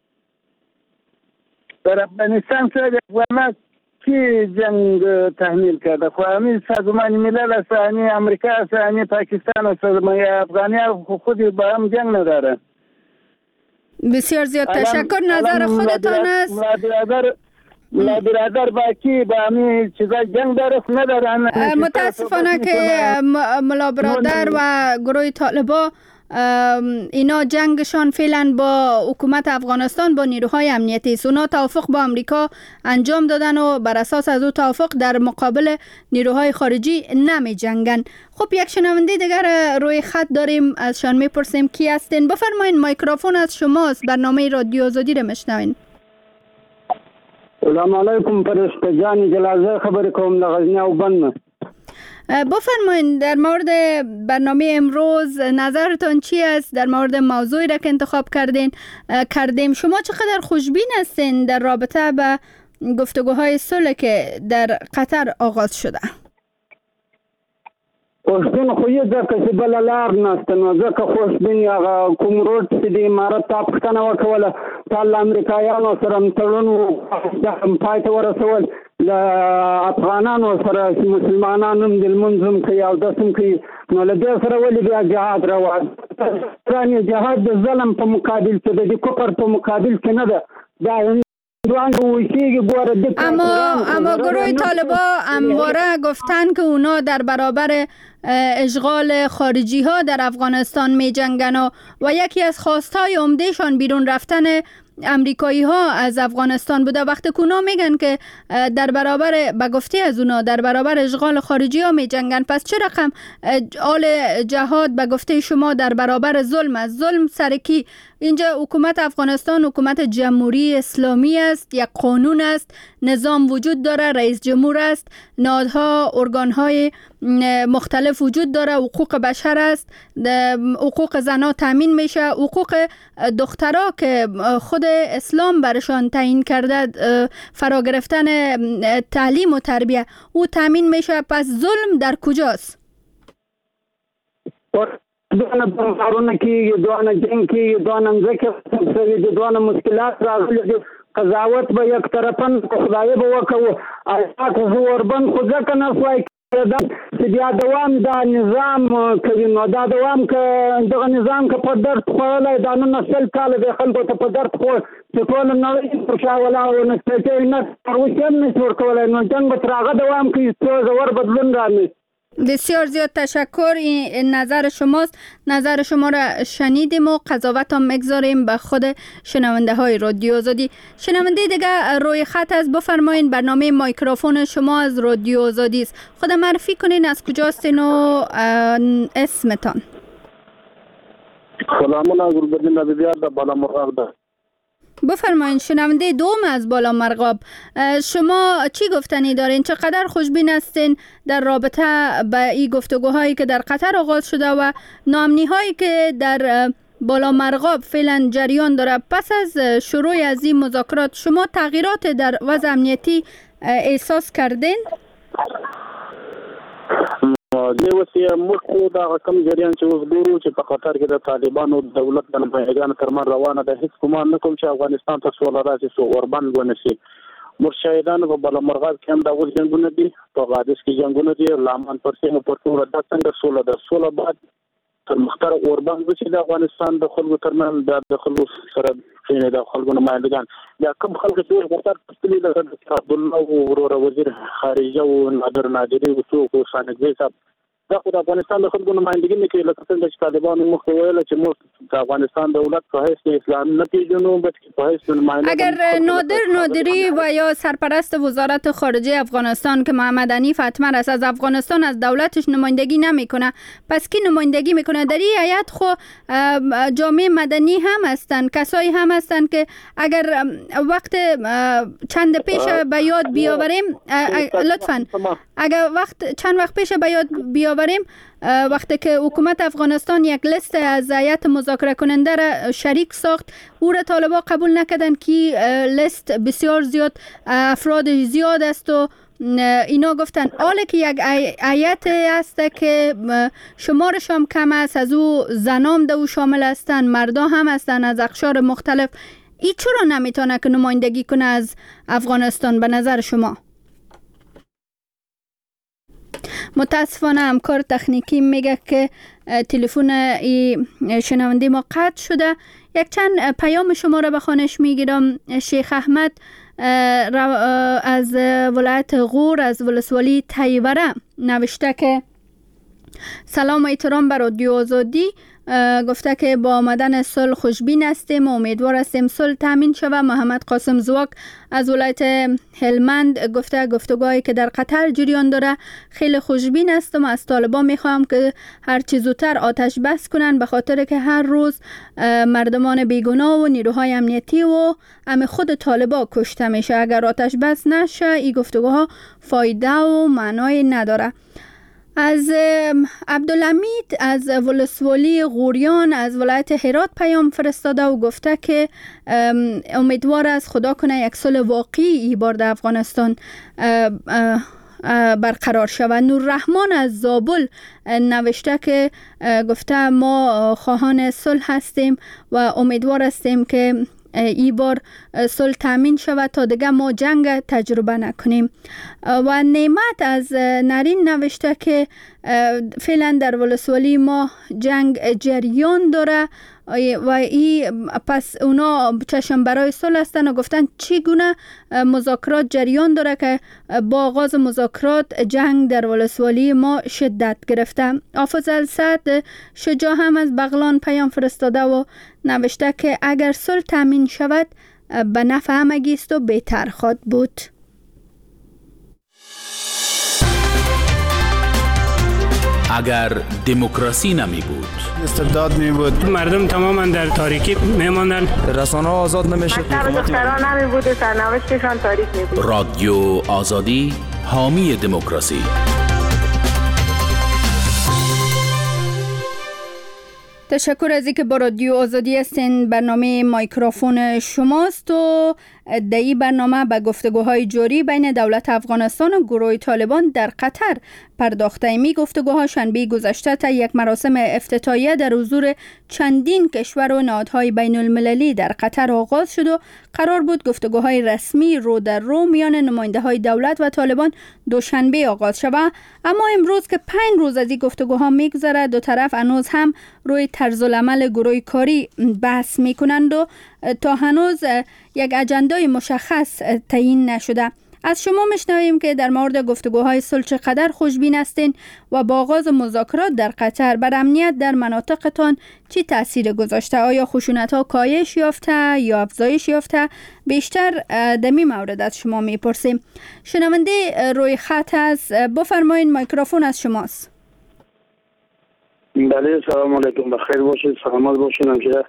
در افغانستان که اقوامت کی جنگ تحمیل کرده؟ خو همین سازمان ملل است، همین امریکا است، همین پاکستان است. افغانی خودی با هم جنگ نداره. بسیار زیاد تشکر. نظر خودتان است؟ ملا برادر با کی با همین چیزا جنگ داره ندارن. متاسفانه که ملا برادر و گروه طالبا اینا جنگشان فعلا با حکومت افغانستان با نیروهای امنیتی است. اونا توافق با امریکا انجام دادن و بر اساس از او توافق در مقابل نیروهای خارجی نمی جنگن. خب یک شنونده دیگر روی خط داریم، از شان میپرسیم کی هستین؟ بفرمایین، میکروفون از شماست، برنامه رادیو آزادی رو میشنوین. سلام علیکم فرشته جان، جلازه خبر کوم د غزنی او بند. بفرمایید در مورد برنامه امروز نظرتان چی است در مورد موضوعی را که انتخاب کردین کردیم؟ شما چقدر خوشبین هستین در رابطه به گفتگوهای صلح که در قطر آغاز شده؟ خوشبین خو یې ځکه چې بله لار نشته، نو ځکه خوشبین هغه کوم روډ چې د امارت تا پوښتنه وکوله، تا له امریکایانو سره هم تړون پای ته ورسول، له افغانانو سره مسلمانان هم د لمونځ هم کوي او دس هم کوي، نو له دې سره ولې بیا جهاد روان؟ جهاد د ظلم په مقابل کې ده، د کفر په مقابل کې نه ده. دا اما اما گروه طالبا همواره گفتن که اونا در برابر اشغال خارجی ها در افغانستان می جنگن و, و یکی از خواستهای عمدهشان بیرون رفتن امریکایی ها از افغانستان بوده. وقتی که اونا میگن که در برابر به گفته از اونا در برابر اشغال خارجی ها می جنگن، پس چه رقم آل جهاد به گفته شما در برابر ظلم از ظلم سرکی اینجا حکومت افغانستان حکومت جمهوری اسلامی است، یک قانون است، نظام وجود داره، رئیس جمهور است، نهادها ارگانهای مختلف وجود داره، حقوق بشر است، حقوق زنها تامین میشه، حقوق دخترها که خود اسلام برشان تعیین کرده فرا گرفتن تعلیم و تربیه او تامین میشه. پس ظلم در کجاست؟ دونه بمبارونه کېږي، دونه جنګ کېږي، دونه مځکې سوي دي، دونه مشکلات راغلي دي. قضاوت به یک طرفن خدای به وکړو. آیات زوربند خو ځکه نه سوای کېدل چې بیا دوام دا نظام کوي. نو دا دوام که دغه نظام که په درد خوړلی دا نن سل کاله دی خلکو ته په درد خوړ چې ټوله نړۍ پر شا ولاړه وه، نو سپېڅلی نس پر اوس هم نشي ورکولی. نو جنګ به تر هغه دوام کوي څو ژور بدلون رانیسي. بسیار زیاد تشکر. این نظر شماست. نظر شما را شنیدیم و قضاوت هم میگذاریم به خود شنونده های رادیو آزادی. شنونده دیگه روی خط از بفرمایین. برنامه مایکروفون شما از رادیو آزادی است. خود معرفی کنین از کجاستین و اسمتان. سلامون از گلبدین نبیار در بالا مرغاب ده. بفرمایین. شنونده دوم از بالا مرغاب، شما چی گفتنی دارین؟ چقدر خوشبین هستین در رابطه با این گفتگوهایی که در قطر آغاز شده و ناامنی هایی که در بالا مرغاب فعلا جریان داره؟ پس از شروع از این مذاکرات شما تغییرات در وضع امنیتی احساس کردین؟ دی وسیه مخکو دا کم جریان چې اوس ګورو چې په قطر کې د طالبانو دولت د نمایندګانو ترمن روانه ده، هیڅ ګمان نه کوم چې افغانستان ته سوله راشي، سو اوربند ونشي. مرشدان په بالا مرغاب کې هم د اول جنگونه دي، په غادس کې جنگونه دي، لامان پر سیمه پر ټول د څنګه سوله ده. سوله بعد تر مختار اوربند چې د افغانستان د خلکو ترمن د خلکو سره فینې د خلکو نمایندګان یا کوم خلک چې قطر تسلی د عبد الله ورور وزیر خارجه او نادر نادری او څوک سانګزي صاحب دا خو د افغانستان د خلکو نمایندګي نه کوي، لکه څنګه چې طالبانو مخکې ویل چې موږ د افغانستان دولت په حیث اسلام نه پیژنو بلکې په حیث نماینده. اگر نادر نادری و یا سرپرست وزارت خارجه افغانستان که محمد حنیف اتمر است از افغانستان از دولتش نمایندگی نمیکنه، پس کی نمایندگی میکنه؟ در این هیئت خو جامعه مدنی هم هستند، کسایی هم هستند که اگر وقت چند پیش به یاد بیاوریم لطفاً اگر وقت چند وقت پیش به یاد بیاوریم وقتی که حکومت افغانستان یک لیست از هیئت مذاکره کننده را شریک ساخت، او را طالبان قبول نکردند که لیست بسیار زیاد افراد زیاد است و اینا گفتن حالا که یک هیئت است که شمارش هم کم است، از او زنام دو شامل هستند، مردا هم هستند از اقشار مختلف، این چرا نمیتونه که نمایندگی کنه از افغانستان به نظر شما؟ متاسفانه همکار تکنیکی میگه که تلفن شنونده ما قطع شده. یک چند پیام شما را به خوانش میگیرم. شیخ احمد از ولایت غور از ولسوالی تیوره نوشته که سلام و احترام بر رادیو آزادی. گفته که با آمدن صلح خوشبین هستیم و امیدوار هستیم صلح تامین شود. محمد قاسم زواک از ولایت هلمند گفته گفتگوهایی که در قطر جریان داره خیلی خوشبین هستم و از طالبان میخوام که هر چه زودتر آتش بس کنن، به خاطر که هر روز مردمان بیگناه و نیروهای امنیتی و هم خود طالبان کشته میشه. اگر آتش بس نشه این گفتگوها فایده و معنای نداره. از عبدالحمید از ولسوالی غوریان از ولایت هرات پیام فرستاده و گفته که امیدوار است خدا کنه یک صلح واقعی ای بار در افغانستان برقرار شود. نوررحمان از زابل نوشته که گفته ما خواهان صلح هستیم و امیدوار هستیم که ای بار صلح تامین شود تا دیگه ما جنگ تجربه نکنیم. و نعمت از نرین نوشته که فعلا در ولسوالی ما جنگ جریان داره و ای پس اونا چشم برای صلح هستن و گفتن چگونه مذاکرات جریان داره که با آغاز مذاکرات جنگ در ولسوالی ما شدت گرفته. حافظ السعد شجاع هم از بغلان پیام فرستاده و نوشته که اگر صلح تامین شود به نفع همگی است و بهتر خواهد بود. اگر دموکراسی نمی بود، استبداد می بود، مردم تماما در تاریکی می ماندن، رسانه ها آزاد نمی شد، دختران نمی بود، سرنوشتشان تاریک می بود. رادیو آزادی حامی دموکراسی. تشکر از اینکه با رادیو آزادی هستین. برنامه مایکروفون شماست و در این برنامه به گفتگوهای جاری بین دولت افغانستان و گروه طالبان در قطر پرداخته. می گفتگوها شنبه گذشته تا یک مراسم افتتاحیه در حضور چندین کشور و نهادهای بین المللی در قطر آغاز شد و قرار بود گفتگوهای رسمی رو در رو میان نماینده های دولت و طالبان دوشنبه آغاز شود، اما امروز که پنج روز از این گفتگوها میگذره دو طرف هنوز هم روی طرز العمل گروه کاری بحث میکنند و تا هنوز یک اجندای مشخص تعیین نشده. از شما میشنویم که در مورد گفتگوهای صلح چقدر خوشبین هستین و با آغاز مذاکرات در قطر بر امنیت در مناطقتان چی تاثیر گذاشته؟ آیا خشونت‌ها کاهش یافته یا افزایش یافته؟ بیشتر در این مورد از شما میپرسیم. شنونده روی خط است، بفرمایید، میکروفون از شماست. بله، سلام علیکم، بخیر باشید، سلامت باشید همچنین.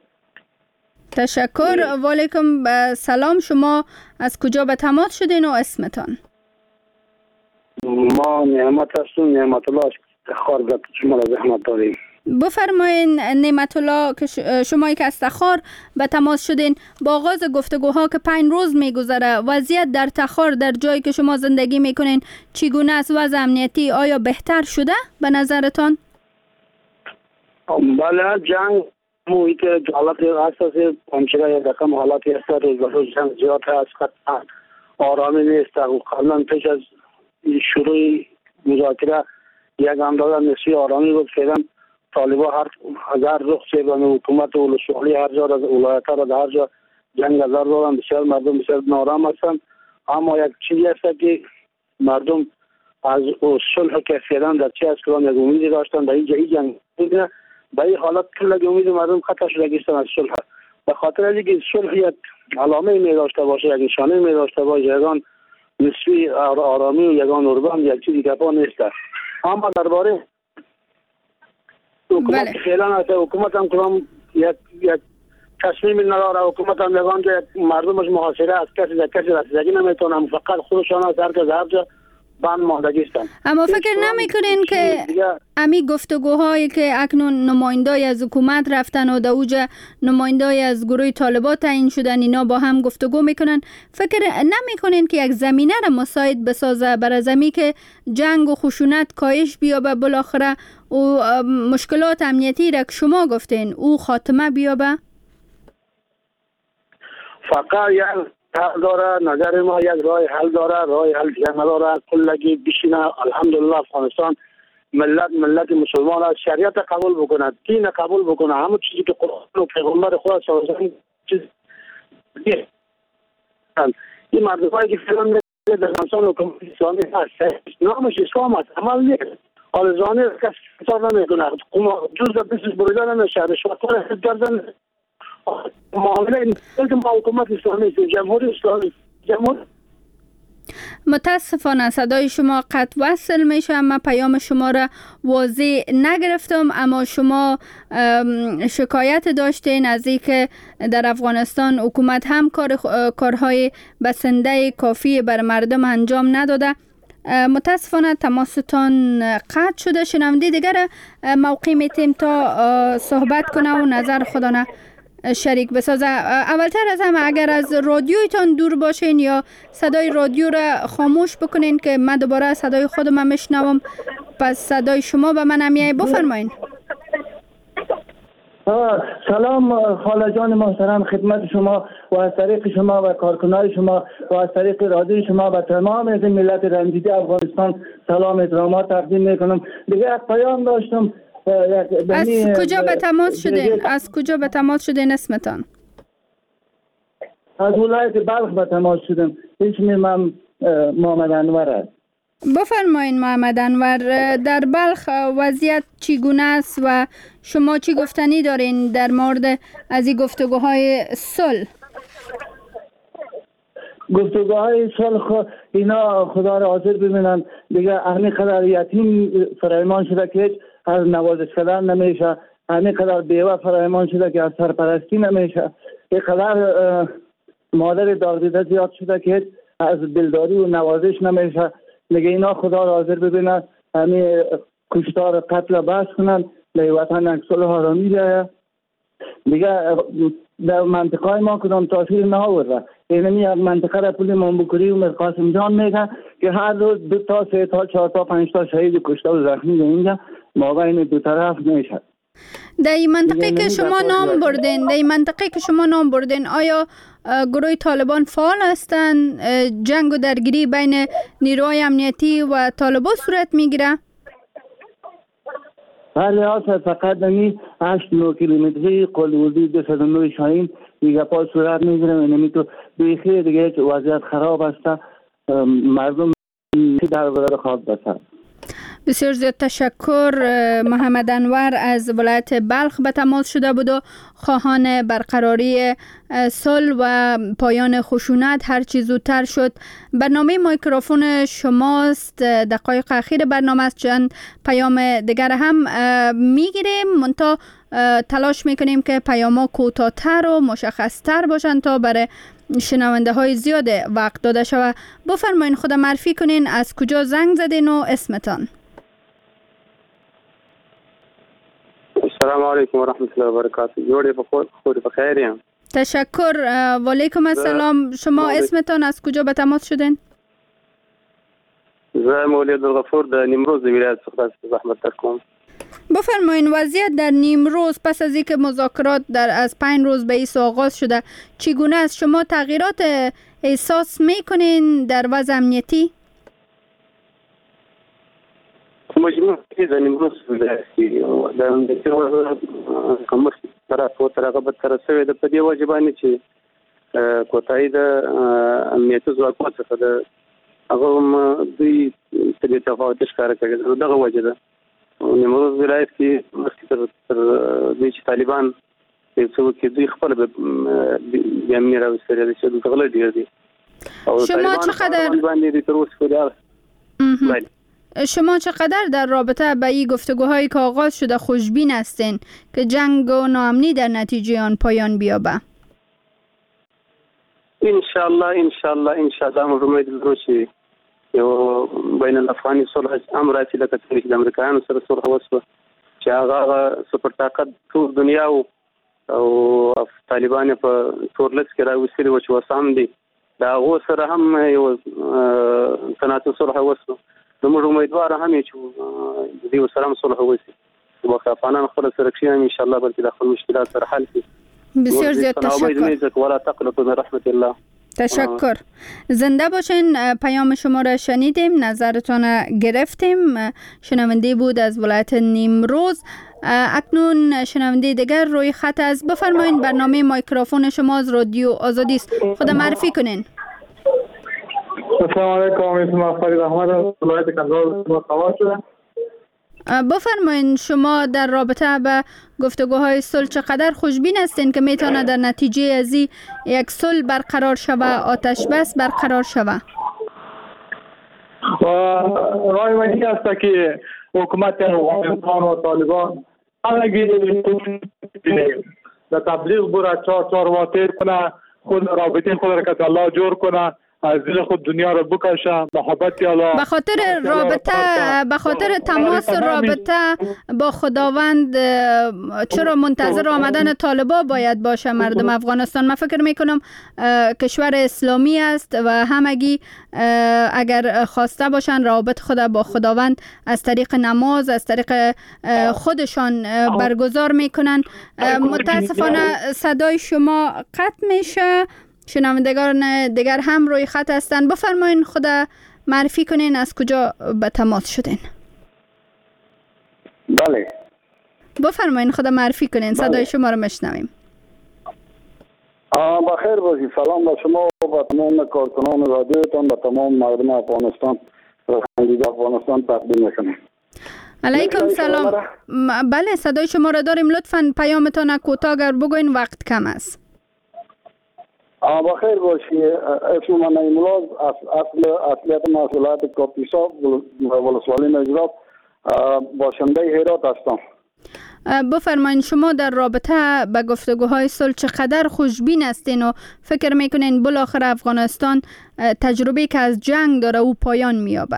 تشکر. و علیکم سلام. شما از کجا به تماس شدین و اسمتان؟ ما نعمت هستیم، نعمت الله استخار گفت شما را زحمت داریم. بفرمایین نعمت الله، که شمایی که از تخار به تماس شدین، با آغاز گفتگوها که پنج روز میگذره وضعیت در تخار در جایی که شما زندگی میکنین چگونه است؟ وضع امنیتی آیا بهتر شده به نظرتان؟ بله، جنگ مویی که حالت اساسی همچنان یک رقم حالاتی هست، روز جنگ زیاد هست، قطعا آرامی نیست. قبلا پیش از شروع مذاکره یک اندازه نسبی آرامی بود. فعلا طالبا هر هزار رخ سیبان حکومت ولسوالی هر جا از ولایت را در هر جا جنگ هزار دارن، بسیار مردم بسیار نارام هستند. اما یک چیزی هست که مردم از صلح که فعلا در چه اسکلان یک امیدی داشتن در اینجا این جنگ بودن، به این حالت کل امید مردم خطا شده گیستن از صلح. به خاطر از اینکه صلح یک علامه می داشته باشه، یک نشانه می داشته باشه، یگان نسبی آرامی و یگان اوربان یک چیزی که پا نیست. اما درباره حکومت بله. فعلا هست، حکومت هم کلام یک یک تصمیم نداره. حکومت هم یگان که مردمش محاصره از کسی در کسی رسیدگی نمیتونن، فقط خودشان از هر کس هر جا بند ماندگی هستند. اما فکر نمیکنین که امی گفتگوهایی که اکنون نمایندای از حکومت رفتن و در اوج نمایندای از گروه طالبان تعیین شدن، اینا با هم گفتگو میکنن، فکر نمیکنین که یک زمینه را مساعد بسازه برای زمین که جنگ و خشونت کاهش بیابه، بالاخره و مشکلات امنیتی را که شما گفتین او خاتمه بیابه؟ فقط یک حل داره، نظر ما یک راه حل داره، راه حل دیگه نداره. کلگی بشینه، الحمدلله افغانستان ملت ملت مسلمان است، شریعت قبول بکنه، دین قبول بکنه، همون چیزی که قرآن و پیغمبر خدا صلی الله علیه و چیز این مردمایی که فعلا در افغانستان حکومت اسلامی هست، نامش اسلام است، عمل نیست. آلزانه کس کار نمیکنه، جز بسیار بریده نمیشه، رشوه‌خوار گردن معامله که ما حکومت اسلامی است، جمهوری اسلامی، جمهوری. متاسفانه صدای شما قطع وصل میشه، اما پیام شما را واضح نگرفتم. اما شما شکایت داشتین از اینکه در افغانستان حکومت هم کار کارهای بسنده کافی بر مردم انجام نداده. متاسفانه تماستان قطع شده. شنونده دیگر موقع میتیم تا صحبت کنه و نظر خودانه شریک بسازه. اولتر از همه اگر از رادیویتان دور باشین یا صدای رادیو را خاموش بکنین که من دوباره صدای خودم میشنوم، پس صدای شما به من میای. بفرمایین. سلام خاله جان محترم، خدمت شما و از طریق شما و کارکنان شما و از طریق رادیو شما و تمام از ملت رنجیده افغانستان سلام احترامات تقدیم میکنم. دیگه پیام داشتم. از کجا به تماس شدین؟ از کجا به تماس شدین اسمتان؟ از ولایت بلخ به تماس شدم. اسم من محمد انور است. بفرمایین محمد انور، در بلخ وضعیت چگونه است و شما چی گفتنی دارین در مورد از این گفتگوهای صلح؟ گفتگوهای صلح اینا خدا را حاضر ببینن دیگه همین قدر یتیم فرایمان شده که هیچ از نوازش کردن نمیشه، همین قدر بیوه فرایمان شده که از سرپرستی نمیشه، این قدر مادر داغ زیاد شده که هیچ از دلداری و نوازش نمیشه. دیگه اینا خدا را حاضر ببینن همین کشتار قتل بس کنن به وطن صلح آرامی بیاید. دیگه در منطقه ما کدام تاثیر نهاورده. اینمی منطقه را پول منبکری و قاسم جان میگن که هر روز دو تا سه تا چهار تا پنج تا شهید کشته و زخمی در اینجا مابین دو طرف میشه. در این منطقه که شما نام بردین در این منطقه که شما نام بردین آیا گروه طالبان فعال هستند؟ جنگ و درگیری بین نیروهای امنیتی و طالبان صورت میگیره؟ بله آسا فقط نمی هشت نو کیلومتری قلوزی دو صد و نو شاهین دیگه پا صورت میگیره و نمی تو بیخی دیگه وضعیت خراب هسته، مردم در بدر خواب بسن. بسیار زیاد تشکر. محمد انور از ولایت بلخ به تماس شده بود و خواهان برقراری صلح و پایان خشونت هر چیز زودتر شد. برنامه میکروفون شماست، دقایق اخیر برنامه است، چند پیام دیگر هم میگیریم منتها تلاش میکنیم که پیاما کوتاه‌تر و مشخص‌تر باشن تا برای شنونده های زیاد وقت داده شود. بفرمایین خود معرفی کنین، از کجا زنگ زدین و اسمتان. السلام علیکم و رحمت الله و برکاته. جوړې په خور په خیر یم. تشکر. و علیکم السلام. شما اسمتان از کجا به تماس شدین؟ زه مولید الغفور د نیمروز ولایت څخه زحمت درکوم. بفرمایین وضعیت در نیمروز پس از اینکه مذاکرات در از پنج روز به ایسا آغاز شده چگونه است؟ شما تغییرات احساس میکنین در وضع امنیتی؟ مجموع در نیمروز در امنیتی وضع کمرس طرف و طرقه بدتر شوی ده په دې وجه باندې چې کوتاهي د امنیتي ځواکونو څخه د هغه هم دوی څه د تفاوت ښکاره کوي دغه وجه ده. نیمروز ولایت کې مخکې تر تر دې چې طالبان یو څه وکړي دوی خپل بې امني راوستلي چې دلته غله ډېر دي. شما چقدر باندې تر اوسه پورې شما چقدر در رابطه با این گفتگوهایی که آغاز شده خوشبین هستین که جنگ و ناامنی در نتیجه آن پایان بیابه؟ انشاءالله انشاءالله انشاءالله موږ امید لرو چې یو بین الافغاني صلح امر راسي لکه څنګه چې د امریکایانو سره صلح وشوه چې هغه سپر طاقت ټول دنیا او طالبان په تورلس کې راوستلي و چې وسام دي د هغو سره هم یو تناسب صلح وشوه. نو موږ امیدوار هم یو چې د دې سره هم صلح وشي چې افغانان خپل سره کښېني ان شاء الله بلکې د خپل مشکلات سره حل کړي. بسیار زیاد تشکر. ولا تقنطوا من رحمت الله. تشکر. زنده باشین. پیام شما را شنیدیم، نظرتان گرفتیم. شنونده بود از ولایت نیمروز. اکنون شنونده دیگر روی خط است. بفرمایید برنامه میکروفون شما از رادیو آزادی است. خود معرفی کنین. السلام علیکم. اسمم فرید احمد، ولایت کندهار مقام شدم. بفرمایید شما در رابطه با گفتگوهای صلح چقدر خوشبین هستین که میتونه در نتیجه از یک صلح برقرار شوه، آتش بس برقرار شوه؟ رای من این است که حکومت افغانستان و طالبان همگی در تبلیغ برای چهار چهار واتر کنه، خود رابطه خود را که الله جور کنه، از دل خود دنیا رو بکشه، محبت الله به خاطر رابطه به خاطر تماس و رابطه با خداوند چرا منتظر آمدن طالبان باید باشه مردم افغانستان؟ من فکر میکنم کشور اسلامی است و همگی اگر خواسته باشن روابط خود با خداوند از طریق نماز از طریق خودشان برگزار میکنن. متاسفانه صدای شما قطع میشه. شنوندگان دیگر هم روی خط هستند. بفرمایین خود معرفی کنین از کجا به تماس شدین. بله. بفرمایین خود معرفی کنین. صدای بله. شما رو میشنویم. بخیر باشید. سلام به شما و به تمام کارکنان رادیوتان، به تمام مردم افغانستان رسانده افغانستان تقدیم میکنم. علیکم سلام. بله صدای شما رو داریم. لطفاً پیامتان کوتاه اگر بگوین، وقت کم است. بخیر باشی. اسم من ایمولاز، اصل اصلیت مسئولیت کاپیسا ولسوالی نجراب، باشنده هرات هستم. بفرمایید شما در رابطه با گفتگوهای صلح چقدر خوشبین هستین و فکر میکنین بالاخره افغانستان تجربه که از جنگ داره او پایان میابه؟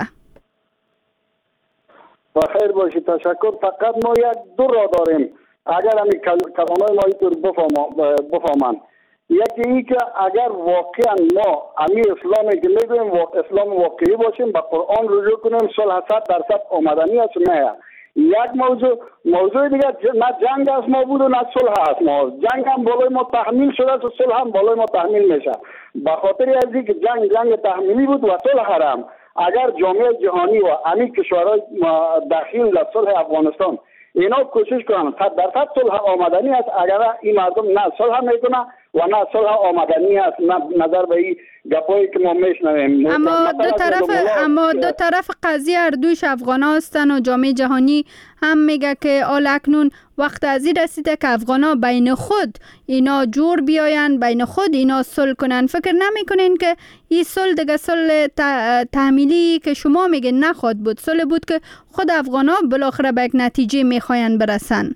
بخیر باشی، تشکر. فقط ما یک دو را داریم اگر همین کلمه ما اینطور بفهمن. یکی ای که اگر واقعا ما همین اسلامی که میگویم اسلام واقعی باشیم، به قرآن رجوع کنیم، صلح صد درصد آمدنی است. نه یک موضوع موضوع دیگه، نه جنگ از ما بود و نه صلح از ما. جنگ هم بالای ما تحمیل شده است و صلح هم بالای ما تحمیل میشه. به خاطر از اینکه جنگ جنگ تحمیلی بود و صلح حرام. اگر جامعه جهانی و همین کشورهای داخل در صلح افغانستان اینا کوشش کنن، صد درصد صلح آمدنی است. اگر این مردم نه صلح میکنه و نه صلح آمدنی است، نظر به این گپایی که ما میشنویم. اما دو طرف اما دو طرف قضیه هر دوش افغانا هستن و جامعه جهانی هم میگه که حال اکنون وقت از این رسیده که افغانا بین خود اینا جور بیاین، بین خود اینا صلح کنن. فکر نمیکنین که این صلح دیگه صلح تحمیلی که شما میگین نخواد بود، صلح بود که خود افغانا بالاخره به یک نتیجه میخواین برسن؟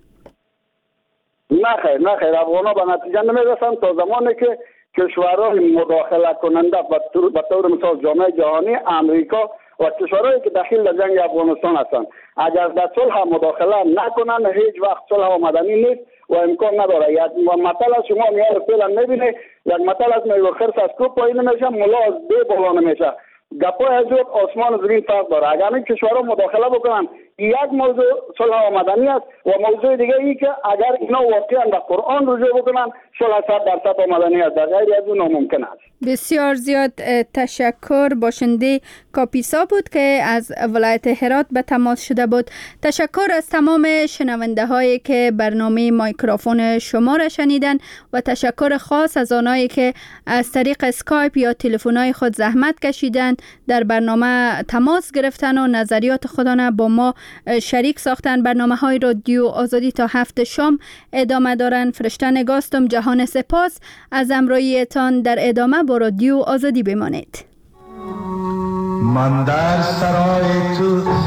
نه خیر، نه خیر، افغانا به نتیجه نمیرسن تا زمانی که کشورهای مداخله کننده به طور مثال جامعه جهانی، امریکا و کشورهایی که داخل در جنگ افغانستان هستند، اگر در صلح مداخله نکنن هیچ وقت صلح آمدنی نیست و امکان نداره. یک مثال از شما میاره فعلا میبینه، یک مثال از میگو خرس از کوه پایین نمیشه، ملا از دی بالا نمیشه. گپای از آسمان زمین فرق داره. اگر این کشورها مداخله بکنن یک موضوع صلح آمدنی است و موضوع دیگه ای که اگر اینا واقعا به قرآن رجوع بکنن صلح صد درصد آمدنی است، در غیر از اون ناممکن است. بسیار زیاد تشکر. باشنده کاپیسا بود که از ولایت هرات به تماس شده بود. تشکر از تمام شنونده هایی که برنامه مایکروفون شما را شنیدن و تشکر خاص از آنهایی که از طریق اسکایپ یا تلفن های خود زحمت کشیدن در برنامه تماس گرفتن و نظریات خودانه با ما شریک ساختن. برنامه های رادیو آزادی تا هفت شام ادامه دارن. فرشته نگاستم، جهان سپاس از همراهیتان. در ادامه با رادیو آزادی بمانید. من در سرای تو